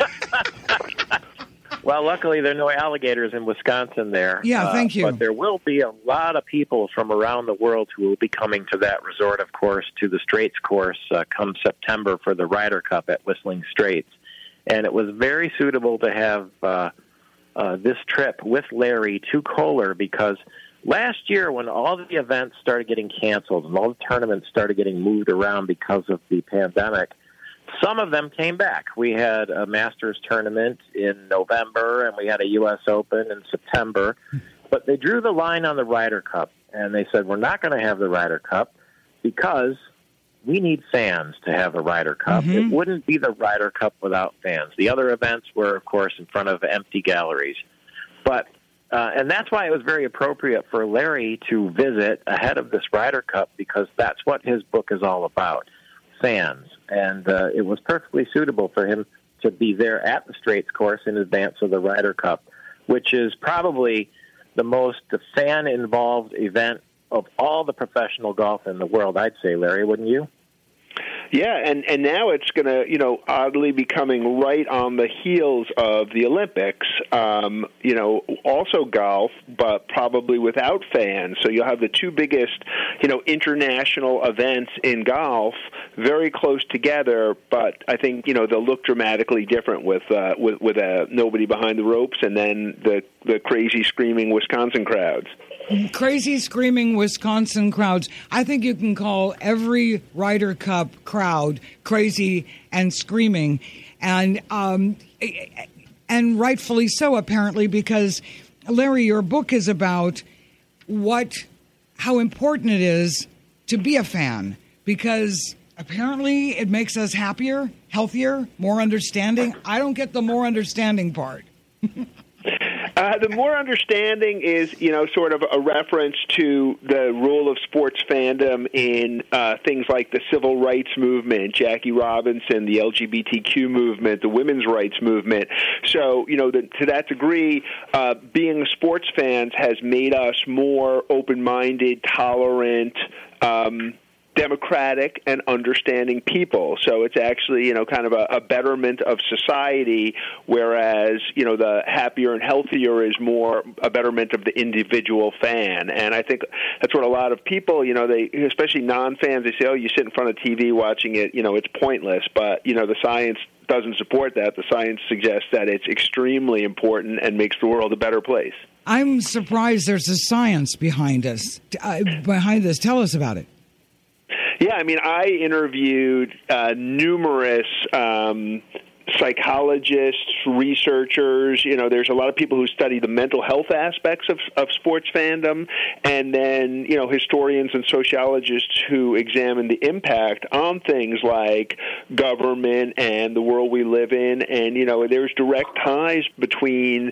Well, luckily there are no alligators in Wisconsin there. Yeah, thank you. But there will be a lot of people from around the world who will be coming to that resort, of course, to the Straits course come September for the Ryder Cup at Whistling Straits. And it was very suitable to have this trip with Larry to Kohler because last year when all the events started getting canceled and all the tournaments started getting moved around because of the pandemic, some of them came back. We had a Masters tournament in November, and we had a U.S. Open in September. But they drew the line on the Ryder Cup, and they said, we're not going to have the Ryder Cup because we need fans to have the Ryder Cup. Mm-hmm. It wouldn't be the Ryder Cup without fans. The other events were, of course, in front of empty galleries. But And that's why it was very appropriate for Larry to visit ahead of this Ryder Cup, because that's what his book is all about, fans. And it was perfectly suitable for him to be there at the Straits course in advance of the Ryder Cup, which is probably the most fan-involved event of all the professional golf in the world, I'd say, Larry, wouldn't you? Yeah, and now it's going to, oddly be coming right on the heels of the Olympics, also golf, but probably without fans. So you'll have the two biggest, international events in golf very close together, but I think, they'll look dramatically different with nobody behind the ropes and then the crazy screaming Wisconsin crowds. Crazy screaming Wisconsin crowds. I think you can call every Ryder Cup crowd crazy and screaming, and rightfully so, apparently, because Larry, your book is about how important it is to be a fan, because apparently it makes us happier, healthier, more understanding. I don't get the more understanding part. The more understanding is, sort of a reference to the role of sports fandom in things like the civil rights movement, Jackie Robinson, the LGBTQ movement, the women's rights movement. So, to that degree, being sports fans has made us more open-minded, tolerant, democratic and understanding people. So it's actually, kind of a betterment of society, whereas, the happier and healthier is more a betterment of the individual fan. And I think that's what a lot of people, they, especially non-fans, they say, oh, you sit in front of TV watching it, it's pointless. But, the science doesn't support that. The science suggests that it's extremely important and makes the world a better place. I'm surprised there's a science behind this. Tell us about it. Yeah, I interviewed numerous psychologists, researchers. There's a lot of people who study the mental health aspects of sports fandom, and then, historians and sociologists who examine the impact on things like government and the world we live in. And, there's direct ties between,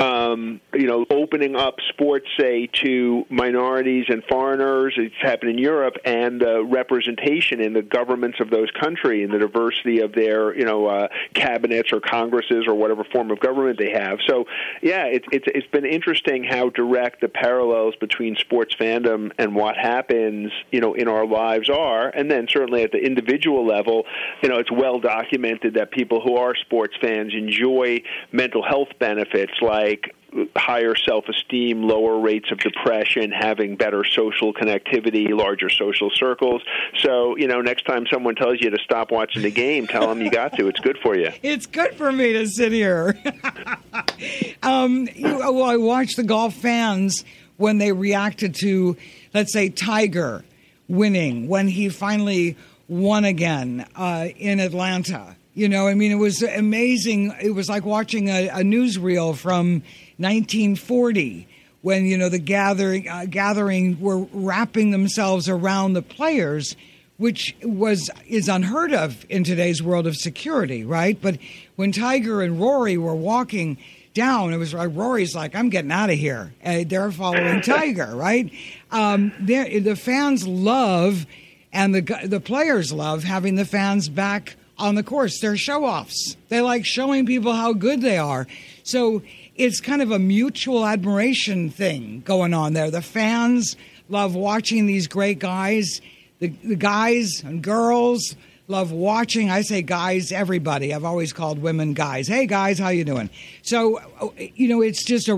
opening up sports, say, to minorities and foreigners. It's happened in Europe, and the representation in the governments of those countries and the diversity of their, cabinets or congresses or whatever form of government they have. So, yeah, it's been interesting how direct the parallels between sports fandom and what happens, in our lives are. And then certainly at the individual level, it's well documented that people who are sports fans enjoy mental health benefits like higher self-esteem, lower rates of depression, having better social connectivity, larger social circles. So, next time someone tells you to stop watching the game, tell them you got to. It's good for you. It's good for me to sit here. I watched the golf fans when they reacted to, let's say, Tiger winning, when he finally won again in Atlanta. It was amazing. It was like watching a newsreel from 1940 when, the gathering were wrapping themselves around the players, which is unheard of in today's world of security, right? But when Tiger and Rory were walking down, it was like Rory's like, I'm getting out of here. They're following Tiger, right? The fans love, and the players love having the fans back on the course. They're show-offs. They like showing people how good they are. So it's kind of a mutual admiration thing going on there. The fans love watching these great guys. The guys and girls love watching. I say guys, everybody. I've always called women guys. Hey, guys, how you doing? So, it's just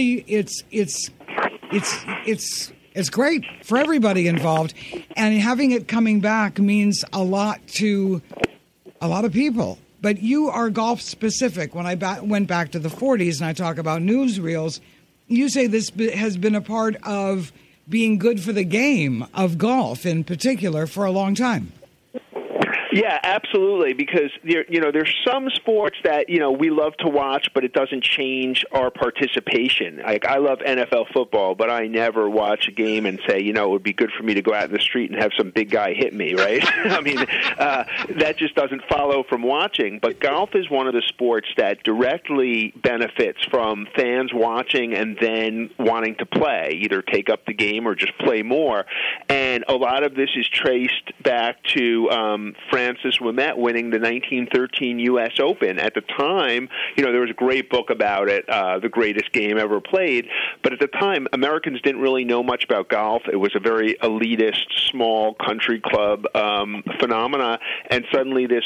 it's great for everybody involved. And having it coming back means a lot to a lot of people. But you are golf specific. When I went back to the 40s and I talk about newsreels, you say this has been a part of being good for the game of golf in particular for a long time. Yeah, absolutely. Because there's some sports that we love to watch, but it doesn't change our participation. Like I love NFL football, but I never watch a game and say, it would be good for me to go out in the street and have some big guy hit me, right? I mean, that just doesn't follow from watching. But golf is one of the sports that directly benefits from fans watching and then wanting to play, either take up the game or just play more. And a lot of this is traced back to Francis Ouimet winning the 1913 U.S. Open. At the time, there was a great book about it, The Greatest Game Ever Played. But at the time, Americans didn't really know much about golf. It was a very elitist, small country club phenomena. And suddenly this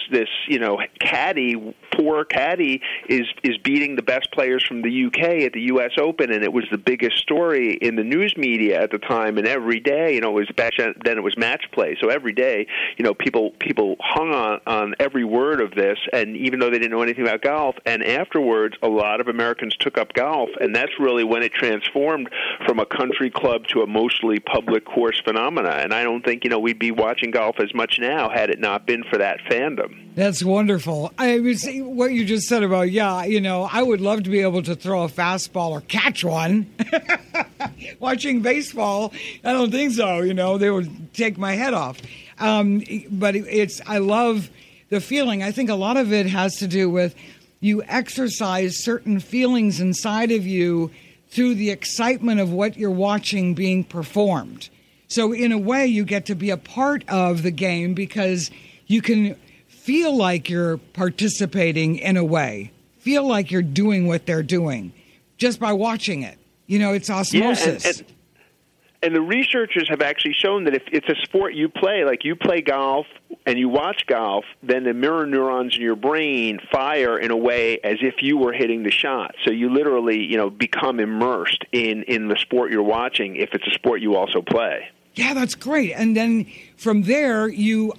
poor caddy is beating the best players from the UK at the U.S. Open. And it was the biggest story in the news media at the time. And every day, it was back then it was match play. So every day, people hung on every word of this, and even though they didn't know anything about golf, and afterwards a lot of Americans took up golf, and that's really when it transformed from a country club to a mostly public course phenomena. And I don't think we'd be watching golf as much now had it not been for that fandom. That's wonderful. I mean, what you just said about, I would love to be able to throw a fastball or catch one. Watching baseball, I don't think so. They would take my head off. But I love the feeling. I think a lot of it has to do with you exercise certain feelings inside of you through the excitement of what you're watching being performed. So in a way, you get to be a part of the game because you can feel like you're participating in a way, feel like you're doing what they're doing just by watching it. It's osmosis. Yeah, and the researchers have actually shown that if it's a sport you play, like you play golf and you watch golf, then the mirror neurons in your brain fire in a way as if you were hitting the shot. So you literally, become immersed in the sport you're watching if it's a sport you also play. Yeah, that's great. And then from there, you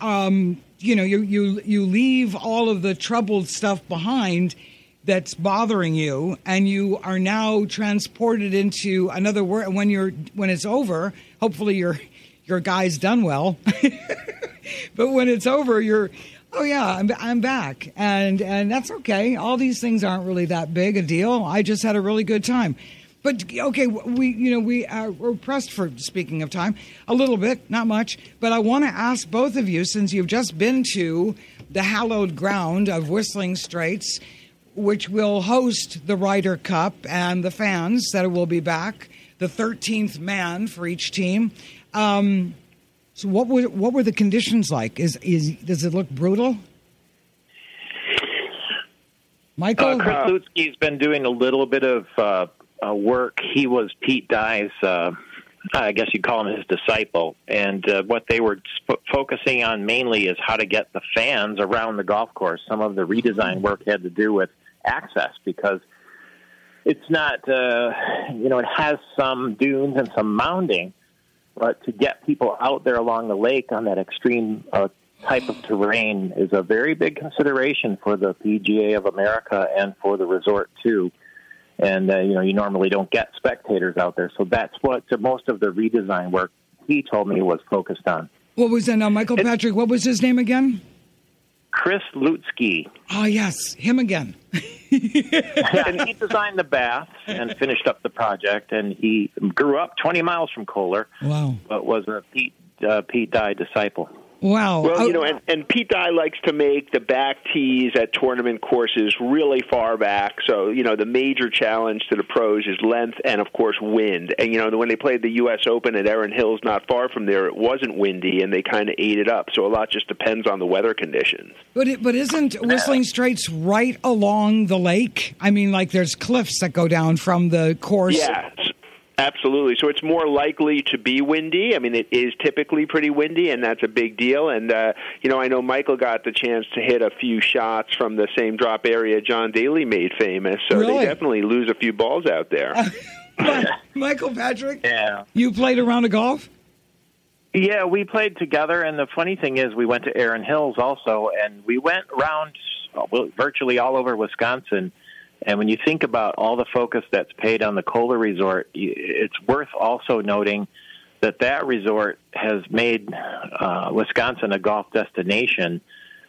leave all of the troubled stuff behind that's bothering you, and you are now transported into another world. When it's over, hopefully your guy's done well. But when it's over, I'm back, and that's okay. All these things aren't really that big a deal. I just had a really good time. But okay, we're pressed for, speaking of time, a little bit, not much. But I want to ask both of you, since you've just been to the hallowed ground of Whistling Straits, which will host the Ryder Cup, and the fans that will be back, the 13th man for each team. So what were the conditions like? Does it look brutal? Michael? Chris Lutzke's been doing a little bit of work. He was Pete Dye's, I guess you'd call him his disciple. And what they were focusing on mainly is how to get the fans around the golf course. Some of the redesign work had to do with access, because it's not, it has some dunes and some mounding, but to get people out there along the lake on that extreme type of terrain is a very big consideration for the PGA of America and for the resort too. And, you normally don't get spectators out there. So that's what most of the redesign work, he told me, was focused on. What was that now, Michael Patrick? What was his name again? Chris Lutzke. Oh, yes, him again. Yeah, and he designed the baths and finished up the project, and he grew up 20 miles from Kohler. Wow. But was a Pete Dye disciple. Wow. Well, and Pete Dye likes to make the back tees at tournament courses really far back. So, the major challenge to the pros is length and, of course, wind. And, when they played the U.S. Open at Erin Hills not far from there, it wasn't windy, and they kind of ate it up. So a lot just depends on the weather conditions. But isn't Whistling Straits right along the lake? I mean, like there's cliffs that go down from the course. Yeah. Absolutely. So it's more likely to be windy. I mean, it is typically pretty windy, and that's a big deal. And, I know Michael got the chance to hit a few shots from the same drop area John Daly made famous. So really? They definitely lose a few balls out there. Michael Patrick? Yeah. You played a round of golf? Yeah, we played together, and the funny thing is we went to Erin Hills also, and we went around virtually all over Wisconsin. And when you think about all the focus that's paid on the Kohler Resort, it's worth also noting that resort has made Wisconsin a golf destination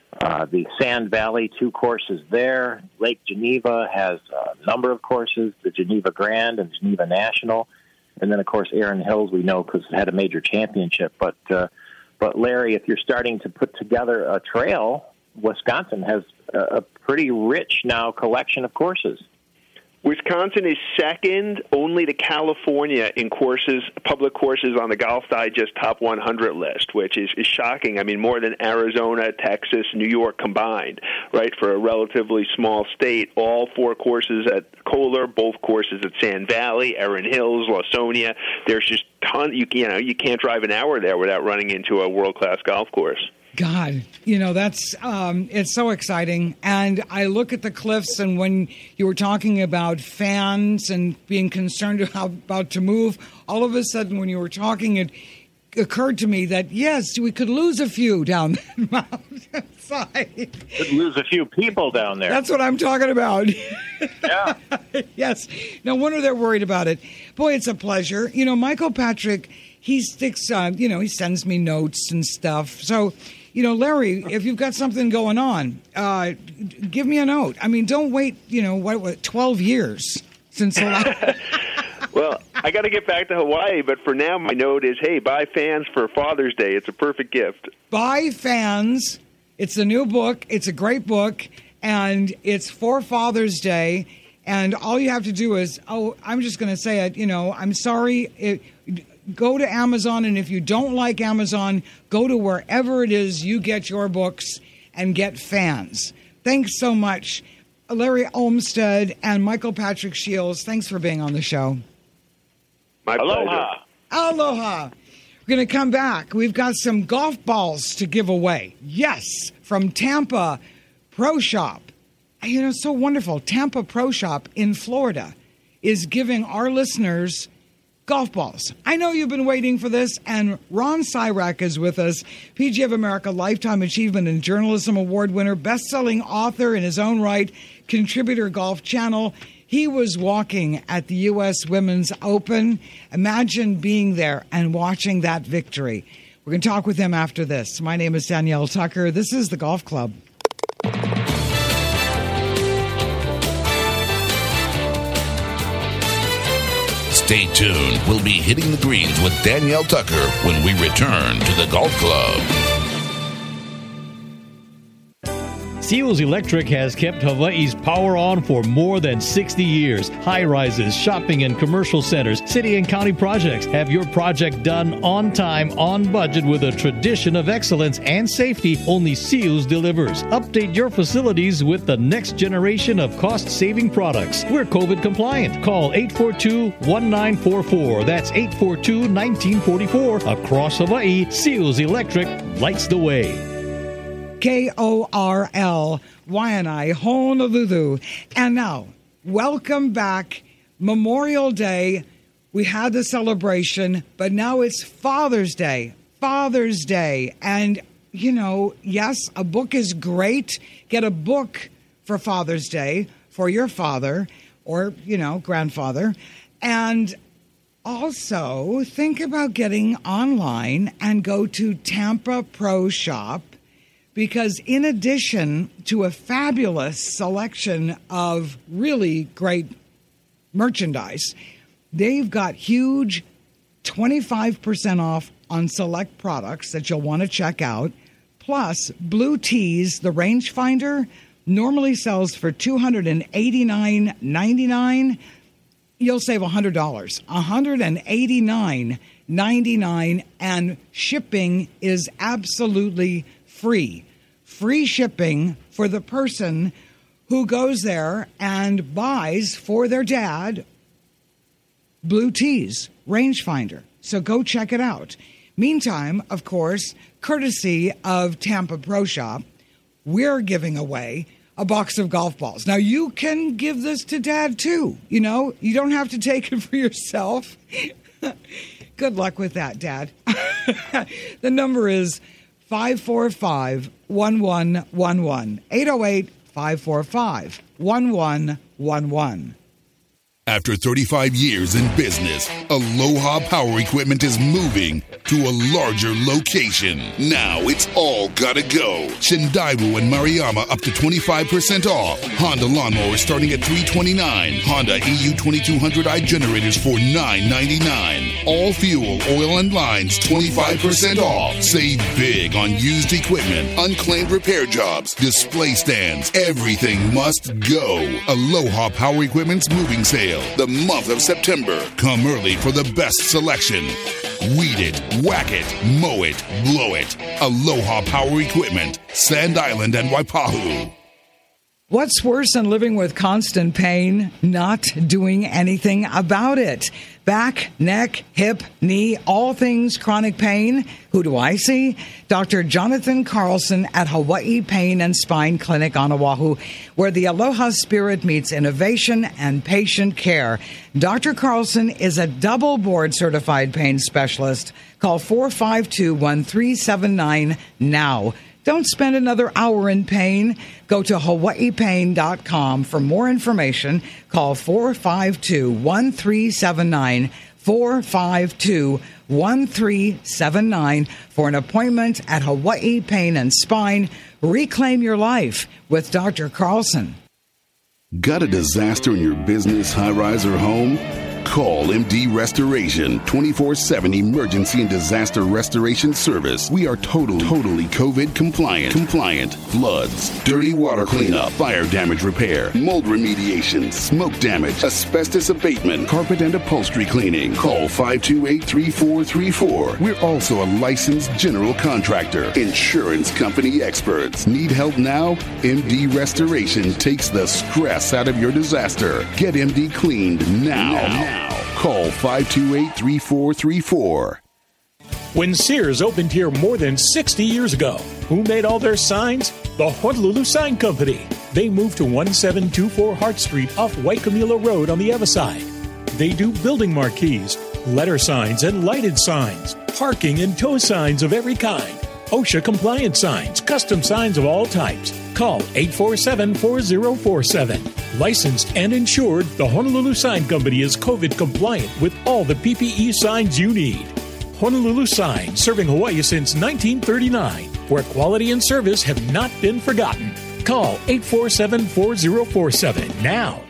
The Sand Valley, 2 courses there. Lake Geneva has a number of courses, the Geneva Grand and Geneva National. And then, of course, Erin Hills, we know because it had a major championship. But Larry, if you're starting to put together a trail, Wisconsin has a pretty rich now collection of courses. Wisconsin is second only to California in courses, public courses on the Golf Digest Top 100 list, which is shocking. I mean, more than Arizona, Texas, New York combined, right, for a relatively small state. All 4 courses at Kohler, both courses at Sand Valley, Erin Hills, Lawsonia. There's just tons. You can't drive an hour there without running into a world-class golf course. God, that's it's so exciting. And I look at the cliffs, and when you were talking about fans and being concerned about to move, all of a sudden when you were talking, it occurred to me that, yes, we could lose a few down that mountainside. Could lose a few people down there. That's what I'm talking about. Yeah. Yes. No wonder they're worried about it. Boy, it's a pleasure. Michael Patrick, he sticks, he sends me notes and stuff. So, Larry, if you've got something going on, give me a note. I mean, don't wait, 12 years since the last... Well, I got to get back to Hawaii, but for now, my note is, hey, buy Fans for Father's Day. It's a perfect gift. Buy Fans. It's a new book. It's a great book, and it's for Father's Day. And all you have to do is, I'm just going to say it, I'm sorry. Go to Amazon, and if you don't like Amazon, go to wherever it is you get your books and get Fans. Thanks so much, Larry Olmsted and Michael Patrick Shields. Thanks for being on the show. My pleasure. Aloha. We're going to come back. We've got some golf balls to give away. Yes, from Tampa Pro Shop. It's so wonderful. Tampa Pro Shop in Florida is giving our listeners golf balls. I know you've been waiting for this, and Ron Cyrack is with us, PGA of America Lifetime Achievement in Journalism Award winner, best-selling author in his own right, contributor Golf Channel. He was walking at the U.S. Women's Open. Imagine being there and watching that victory. We're going to talk with him after this. My name is Danielle Tucker. This is the Golf Club. Stay tuned. We'll be hitting the greens with Danielle Tucker when we return to the Golf Club. Seals Electric has kept Hawaii's power on for more than 60 years. High-rises, shopping and commercial centers, city and county projects. Have your project done on time, on budget, with a tradition of excellence and safety only Seals delivers. Update your facilities with the next generation of cost-saving products. We're COVID compliant. Call 842-1944. That's 842-1944. Across Hawaii, Seals Electric lights the way. KORL, Waianae, Honolulu. And now, welcome back. Memorial Day. We had the celebration, but now it's Father's Day. Father's Day. And, yes, a book is great. Get a book for Father's Day for your father or, grandfather. And also think about getting online and go to Tampa Pro Shop, because in addition to a fabulous selection of really great merchandise, they've got huge 25% off on select products that you'll want to check out. Plus, Blue Tees, the rangefinder, normally sells for $289.99. You'll save $100. $189.99, and shipping is absolutely free. Free shipping for the person who goes there and buys for their dad Blue Tees rangefinder. So go check it out. Meantime, of course, courtesy of Tampa Pro Shop, we're giving away a box of golf balls. Now, you can give this to Dad, too. You don't have to take it for yourself. Good luck with that, Dad. The number is 545-1111. 808-545-1111. After 35 years in business, Aloha Power Equipment is moving to a larger location. Now it's all gotta go. Shindaiwu and Mariyama up to 25% off. Honda lawnmowers starting at $329. Honda EU 2200i generators for $999. All fuel, oil, and lines 25% off. Save big on used equipment, unclaimed repair jobs, display stands. Everything must go. Aloha Power Equipment's moving sale. The month of September. Come early for the best selection. Weed it, whack it, mow it, blow it. Aloha Power Equipment, Sand Island and Waipahu. What's worse than living with constant pain? Not doing anything about it. Back, neck, hip, knee, all things chronic pain. Who do I see? Dr. Jonathan Carlson at Hawaii Pain and Spine Clinic on Oahu, where the Aloha spirit meets innovation and patient care. Dr. Carlson is a double board certified pain specialist. Call 452-1379 now. Don't spend another hour in pain. Go to hawaiipain.com for more information. Call 452-1379, 452-1379 for an appointment at Hawaii Pain and Spine. Reclaim your life with Dr. Carlson. Got a disaster in your business, high-rise, or home? Call MD Restoration, 24/7 emergency and disaster restoration service. We are totally COVID compliant. Floods, dirty water cleanup, fire damage repair, mold remediation, smoke damage, asbestos abatement, carpet and upholstery cleaning. Call 528-3434. We're also a licensed general contractor. Insurance company experts. Need help now? MD Restoration takes the stress out of your disaster. Get MD cleaned now. Call 528-3434. When Sears opened here more than 60 years ago, who made all their signs? The Honolulu Sign Company. They moved to 1724 Hart Street off Waikimula Road on the Ewa side. They do building marquees, letter signs and lighted signs, parking and tow signs of every kind, OSHA compliant signs, custom signs of all types. Call 847-4047. Licensed and insured, the Honolulu Sign Company is COVID compliant with all the PPE signs you need. Honolulu Sign, serving Hawaii since 1939, where quality and service have not been forgotten. Call 847-4047 now.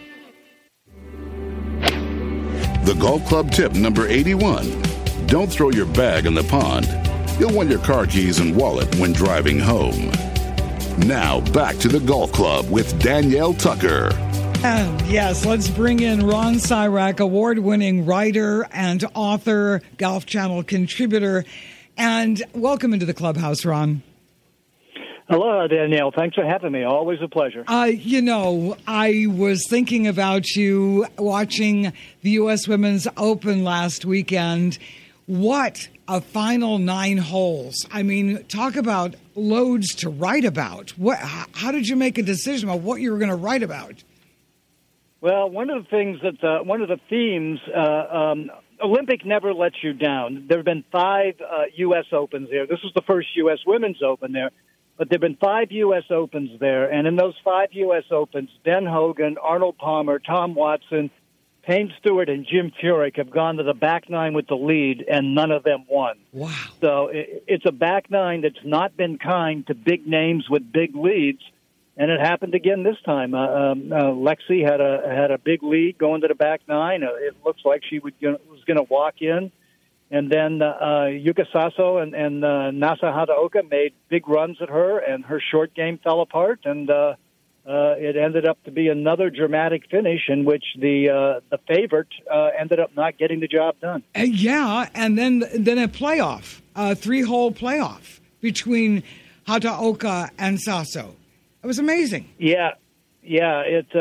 The Golf Club tip number 81. Don't throw your bag in the pond. You'll want your car keys and wallet when driving home. Now, back to the Golf Club with Danielle Tucker. Yes, let's bring in Ron Sirak, award-winning writer and author, Golf Channel contributor. And welcome into the clubhouse, Ron. Hello, Danielle. Thanks for having me. Always a pleasure. I was thinking about you watching the U.S. Women's Open last weekend. What a final 9 holes. I mean, talk about loads to write about. How did you make a decision about what you were going to write about? Well, one of the things that, one of the themes, Olympic never lets you down. There have been 5 U.S. Opens there. This was the first U.S. Women's Open there. But there have been 5 U.S. Opens there. And in those 5 U.S. Opens, Ben Hogan, Arnold Palmer, Tom Watson, Payne Stewart, and Jim Furyk have gone to the back 9 with the lead, and none of them won. Wow. So it's a back 9 that's not been kind to big names with big leads. And it happened again this time. Lexi had a big lead going to the back 9. It looks like she was going to walk in. And then Yuka Saso and Nasa Hataoka made big runs at her, and her short game fell apart. And it ended up to be another dramatic finish in which the favorite ended up not getting the job done. Yeah, and then a playoff, a 3-hole playoff between Hataoka and Saso. It was amazing. Yeah. I've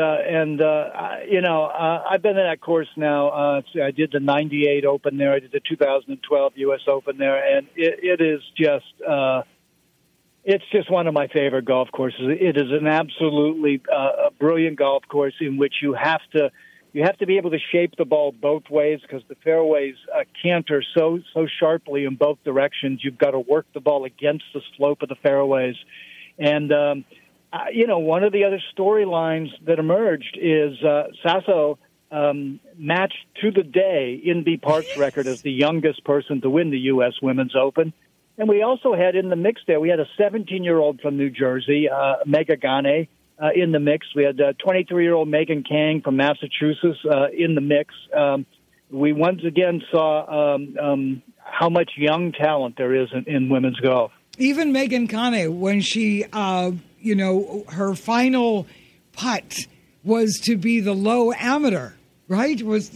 been in that course now. I did the 98 Open there. I did the 2012 U.S. Open there, and it is just it's just one of my favorite golf courses. It is an absolutely brilliant golf course in which you have to be able to shape the ball both ways because the fairways canter so sharply in both directions. You've got to work the ball against the slope of the fairways, and one of the other storylines that emerged is Saso matched to the day Indy Park's record as the youngest person to win the U.S. Women's Open. And we also had in the mix there, we had a 17-year-old from New Jersey, Mega Gane, in the mix. We had 23-year-old Megan Kang from Massachusetts in the mix. We once again saw how much young talent there is in women's golf. Even Megan Kane, when she, her final putt was to be the low amateur, right?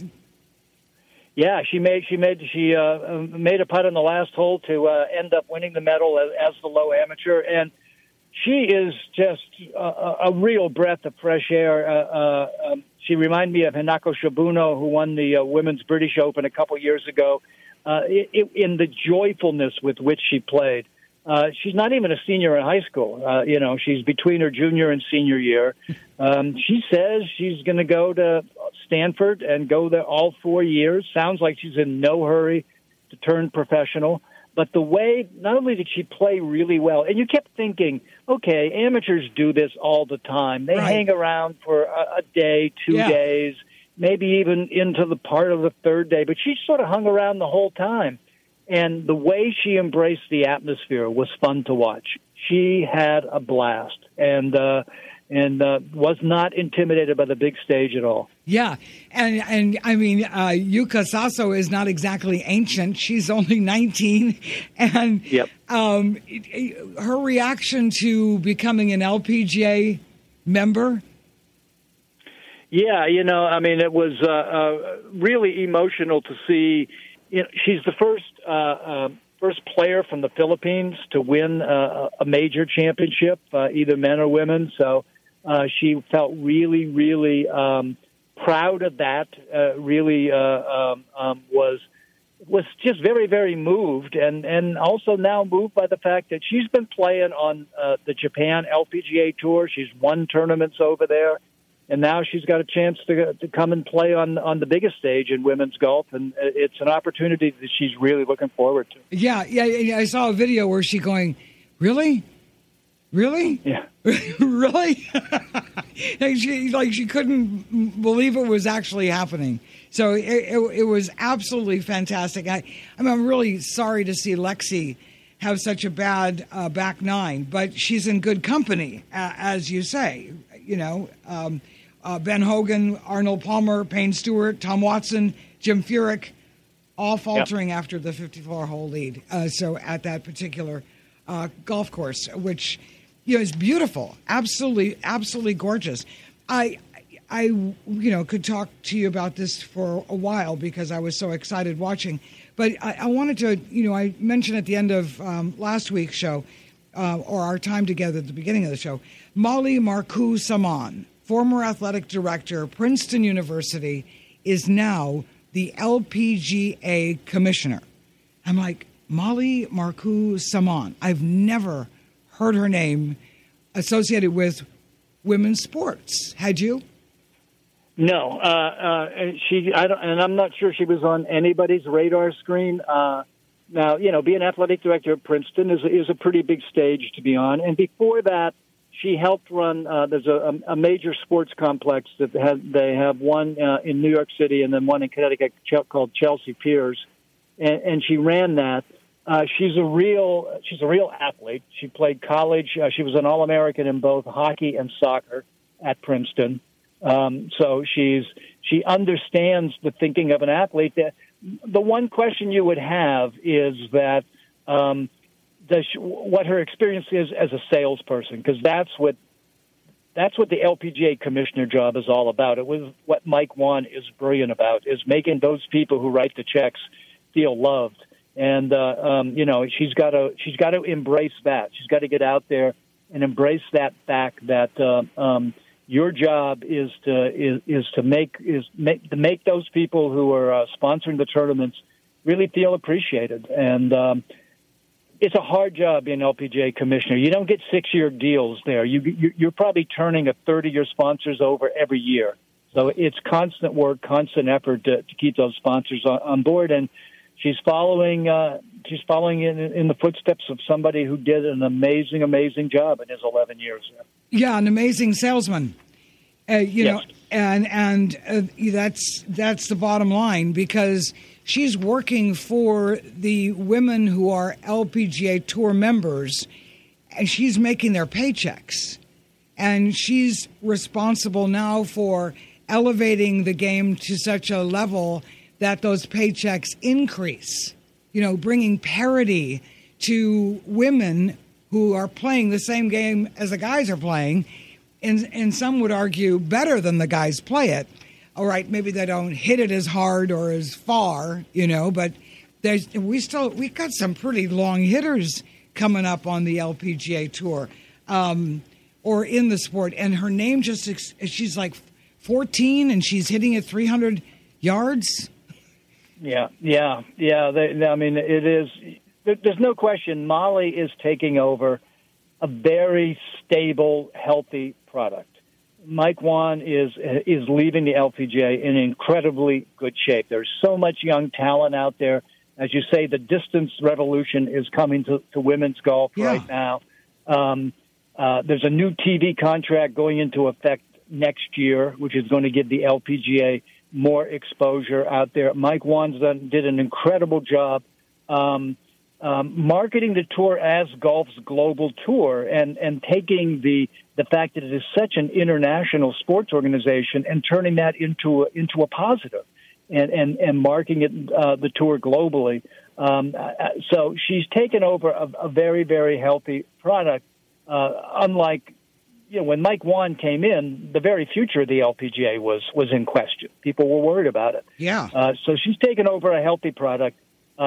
Yeah, she made a putt on the last hole to end up winning the medal as the low amateur, and she is just a real breath of fresh air. She reminded me of Hinako Shibuno, who won the Women's British Open a couple years ago, in the joyfulness with which she played. She's not even a senior in high school. She's between her junior and senior year. She says she's going to go to Stanford and go there all 4 years. Sounds like she's in no hurry to turn professional. But the way, not only did she play really well, and you kept thinking, okay, amateurs do this all the time. They hang around for a day, 2 days, maybe even into the part of the third day. But she sort of hung around the whole time. And the way she embraced the atmosphere was fun to watch. She had a blast and was not intimidated by the big stage at all. Yeah, and I mean, Yuka Saso is not exactly ancient. She's only 19, and her reaction to becoming an LPGA member. Yeah, it was really emotional to see. She's the first player from the Philippines to win a major championship, either men or women. So she felt really, really proud of that. Really was just very, very moved, and also now moved by the fact that she's been playing on the Japan LPGA Tour. She's won tournaments over there. And now she's got a chance to come and play on the biggest stage in women's golf, and it's an opportunity that she's really looking forward to. Yeah. I saw a video where she's going, really? Yeah. Really? she couldn't believe it was actually happening. So it was absolutely fantastic. I'm really sorry to see Lexi have such a bad back nine, but she's in good company, as you say. Ben Hogan, Arnold Palmer, Payne Stewart, Tom Watson, Jim Furyk, all faltering after the 54-hole lead. So at that particular golf course, which is beautiful, absolutely gorgeous. I could talk to you about this for a while because I was so excited watching. But I wanted to, I mentioned at the end of last week's show, or our time together at the beginning of the show, Molly Marcoux Samaan, former athletic director, Princeton University, is now the LPGA commissioner. I'm like, Molly Marcoux Samaan. I've never heard her name associated with women's sports. Had you? No, and I'm not sure she was on anybody's radar screen. Now, being athletic director at Princeton is a pretty big stage to be on. And before that, she helped run. There's a major sports complex that they have one in New York City and then one in Connecticut called Chelsea Piers, and she ran that. She's a real athlete. She played college. She was an All-American in both hockey and soccer at Princeton. So she understands the thinking of an athlete. The one question you would have is that what her experience is as a salesperson, because that's what the LPGA commissioner job is all about. It was what Mike Wan is brilliant about, is making those people who write the checks feel loved. And she's got to embrace that. She's got to get out there and embrace that fact that your job is to make those people who are sponsoring the tournaments really feel appreciated. And it's a hard job being LPGA commissioner. You don't get 6-year deals there. You're probably turning a third of your sponsors over every year. So it's constant work, constant effort to keep those sponsors on board. And she's following in the footsteps of somebody who did an amazing job in his 11 years. Yeah, an amazing salesman. That's the bottom line, because she's working for the women who are LPGA Tour members, and she's making their paychecks. And she's responsible now for elevating the game to such a level that those paychecks increase, bringing parity to women who are playing the same game as the guys are playing, and some would argue better than the guys play it. All right, maybe they don't hit it as hard or as far, but we got some pretty long hitters coming up on the LPGA Tour or in the sport. And her name she's like 14 and she's hitting it 300 yards. Yeah. It is. There's no question. Molly is taking over a very stable, healthy product. Mike Whan is leaving the LPGA in incredibly good shape. There's so much young talent out there. As you say, the distance revolution is coming to women's golf right now. There's a new TV contract going into effect next year, which is going to give the LPGA more exposure out there. Mike Whan did an incredible job marketing the tour as golf's global tour and taking the fact that it is such an international sports organization and turning that into a positive and marking it the tour globally. So she's taken over a very, very healthy product. Unlike when Mike Whan came in, the very future of the LPGA was in question. People were worried about it. Yeah. So she's taken over a healthy product.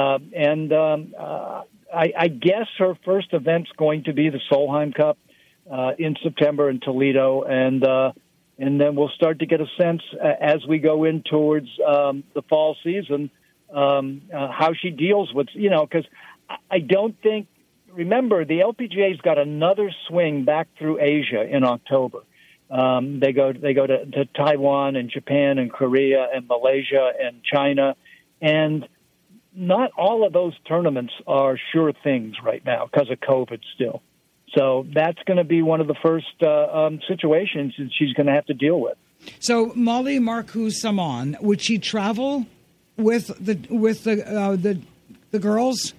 I guess her first event's going to be the Solheim Cup in September in Toledo, and then we'll start to get a sense as we go in towards the fall season how she deals with, because I don't think. Remember, the LPGA's got another swing back through Asia in October. They go to Taiwan and Japan and Korea and Malaysia and China, and not all of those tournaments are sure things right now because of COVID still. So that's going to be one of the first situations that she's going to have to deal with. So Molly Marcoux Samaan, would she travel with the girls?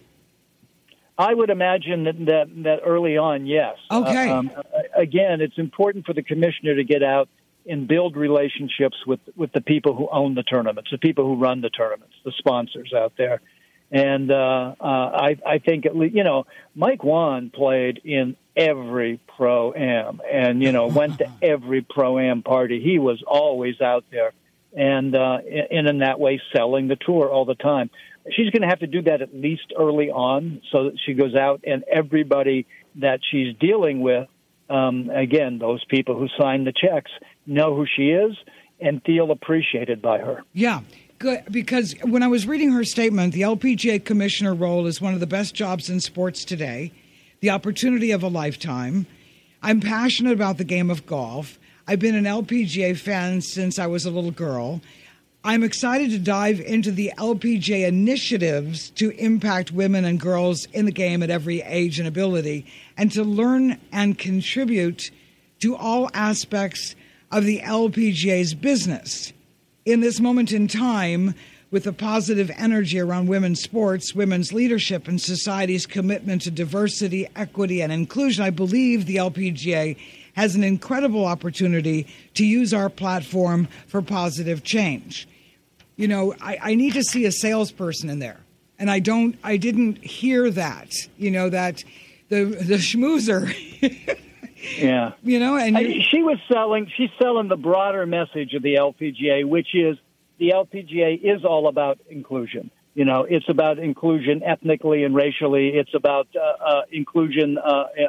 I would imagine that early on, yes. Okay. Again, it's important for the commissioner to get out and build relationships with the people who own the tournaments, the people who run the tournaments, the sponsors out there. And I think, Mike Whan played in every Pro-Am and, went to every Pro-Am party. He was always out there and in that way selling the tour all the time. She's going to have to do that at least early on so that she goes out and everybody that she's dealing with, again, those people who sign the checks, know who she is and feel appreciated by her. Yeah, good. Because when I was reading her statement, the LPGA commissioner role is one of the best jobs in sports today, the opportunity of a lifetime. I'm passionate about the game of golf. I've been an LPGA fan since I was a little girl. I'm excited to dive into the LPGA initiatives to impact women and girls in the game at every age and ability, and to learn and contribute to all aspects of the LPGA's business. In this moment in time, with the positive energy around women's sports, women's leadership, and society's commitment to diversity, equity, and inclusion, I believe the LPGA has an incredible opportunity to use our platform for positive change. I need to see a salesperson in there. And I didn't hear that, that the schmoozer. Yeah. She's selling the broader message of the LPGA, which is the LPGA is all about inclusion. It's about inclusion ethnically and racially. It's about inclusion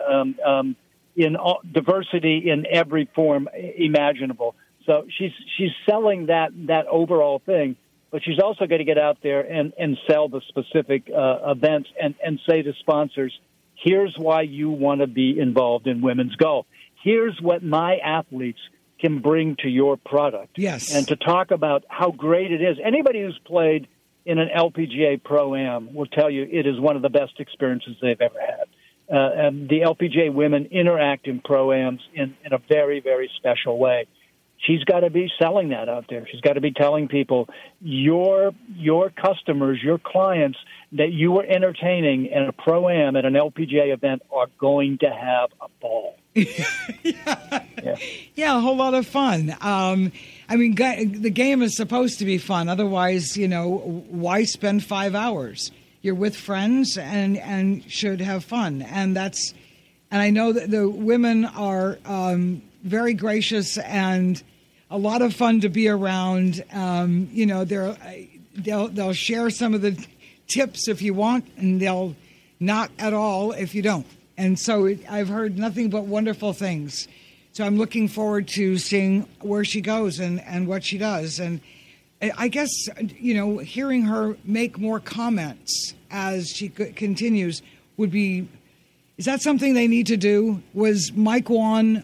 in diversity in every form imaginable. So she's selling that overall thing, but she's also going to get out there and sell the specific events and say to sponsors, here's why you want to be involved in women's golf. Here's what my athletes can bring to your product. Yes. And to talk about how great it is. Anybody who's played in an LPGA Pro-Am will tell you it is one of the best experiences they've ever had. And the LPGA women interact in Pro-Ams in a very, very special way. she's got to be selling that out there. She's got to be telling people, your customers, your clients that you were entertaining in a Pro-Am at an LPGA event are going to have a ball. Yeah, a whole lot of fun. I mean, the game is supposed to be fun. Otherwise, why spend 5 hours? You're with friends and should have fun. And I know that the women are very gracious and a lot of fun to be around. They'll share some of the tips if you want, and they'll not at all if you don't. And so I've heard nothing but wonderful things. So I'm looking forward to seeing where she goes and what she does. And I guess, hearing her make more comments as she continues would be, is that something they need to do? Was Mike Whan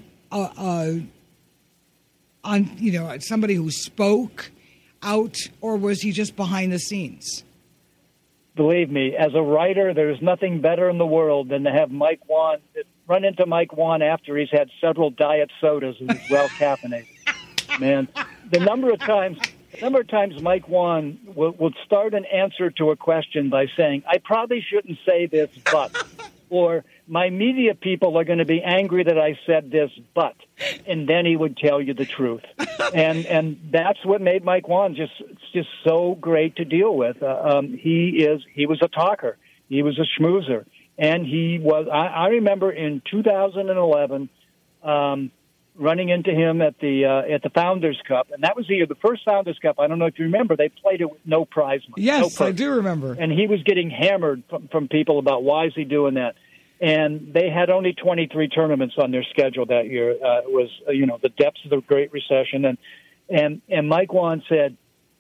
somebody who spoke out, or was he just behind the scenes? Believe me, as a writer, there's nothing better in the world than to have Mike Whan run into Mike Whan after he's had several diet sodas and is well caffeinated. Man, the number of times Mike Whan would start an answer to a question by saying, "I probably shouldn't say this, but," or "My media people are going to be angry that I said this, but," and then he would tell you the truth. And that's what made Mike Whan just so great to deal with. He was a talker. He was a schmoozer. And he was, I remember in 2011, running into him at the Founders Cup, and that was the first Founders Cup. I don't know if you remember, they played it with no prize money. Yes, I do remember. And he was getting hammered from people about why is he doing that. And they had only 23 tournaments on their schedule that year. It was, the depths of the Great Recession. And Mike Whan said,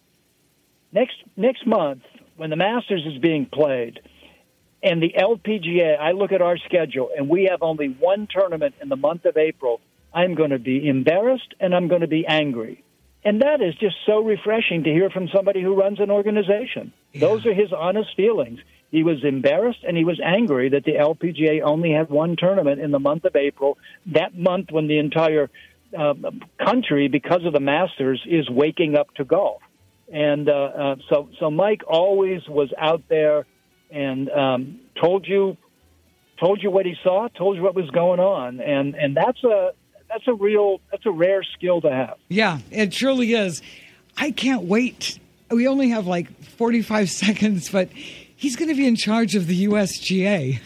next month, when the Masters is being played, and the LPGA, I look at our schedule, and we have only one tournament in the month of April, I'm going to be embarrassed and I'm going to be angry. And that is just so refreshing to hear from somebody who runs an organization. Yeah. Those are his honest feelings. He was embarrassed and he was angry that the LPGA only had one tournament in the month of April, that month when the entire country, because of the Masters, is waking up to golf. And so Mike always was out there and told you what he saw, told you what was going on, and that's a rare skill to have. Yeah, it truly is. I can't wait. We only have like 45 seconds, but he's going to be in charge of the USGA.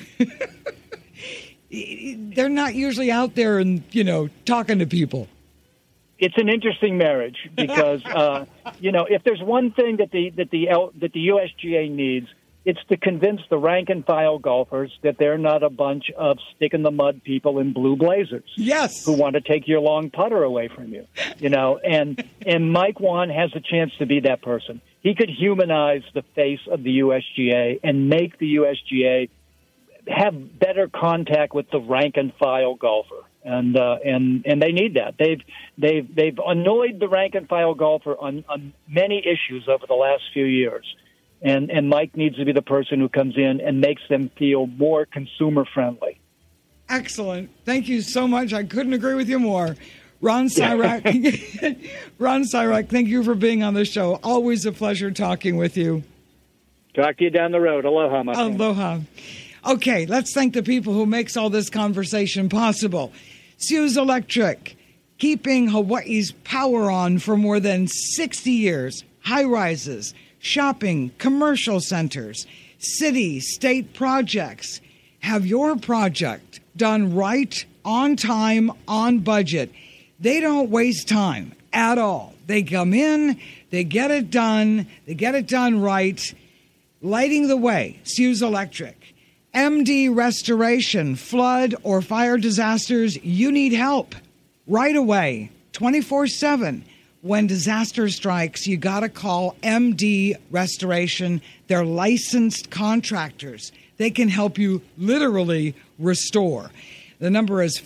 They're not usually out there and talking to people. It's an interesting marriage because if there's one thing that the USGA needs, it's to convince the rank and file golfers that they're not a bunch of stick in the mud people in blue blazers. Yes, who want to take your long putter away from you. And Mike Whan has a chance to be that person. He could humanize the face of the USGA and make the USGA have better contact with the rank and file golfer. And they need that. They've annoyed the rank and file golfer on many issues over the last few years. And Mike needs to be the person who comes in and makes them feel more consumer friendly. Excellent. Thank you so much. I couldn't agree with you more. Ron Sirak, thank you for being on the show. Always a pleasure talking with you. Talk to you down the road. Aloha, my friend. Aloha. Okay, let's thank the people who makes all this conversation possible. Suze Electric, keeping Hawaii's power on for more than 60 years. High-rises, shopping, commercial centers, city, state projects. Have your project done right, on time, on budget. They don't waste time at all. They come in, they get it done right. Lighting the way, Suze Electric. MD Restoration, flood or fire disasters, you need help right away, 24/7. When disaster strikes, you got to call MD Restoration. They're licensed contractors. They can help you literally restore. The number is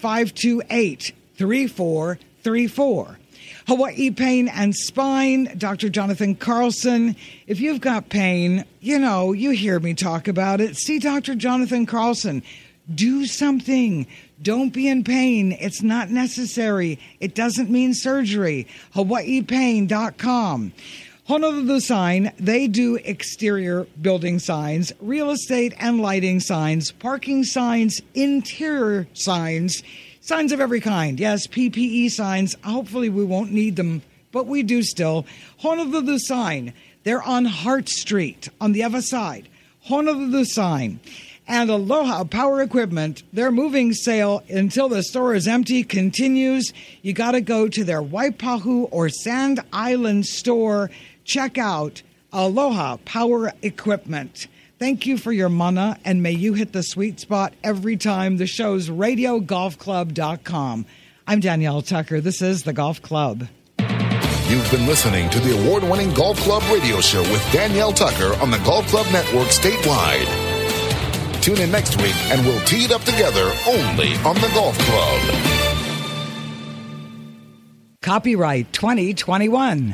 528-3434. Hawaii Pain and Spine, Dr. Jonathan Carlson. If you've got pain, you hear me talk about it. See Dr. Jonathan Carlson. Do something. Don't be in pain. It's not necessary. It doesn't mean surgery. HawaiiPain.com. Honolulu Sign, they do exterior building signs, real estate and lighting signs, parking signs, interior signs, signs of every kind. Yes, PPE signs. Hopefully we won't need them, but we do still. Honolulu Sign, they're on Hart Street on the other side. Honolulu Sign. And Aloha Power Equipment, their moving sale until the store is empty continues. You got to go to their Waipahu or Sand Island store. Check out Aloha Power Equipment. Thank you for your mana, and may you hit the sweet spot every time. The show's RadioGolfClub.com. I'm Danielle Tucker. This is The Golf Club. You've been listening to the award-winning Golf Club radio show with Danielle Tucker on the Golf Club Network statewide. Tune in next week and we'll tee it up together only on the Golf Club. Copyright 2021.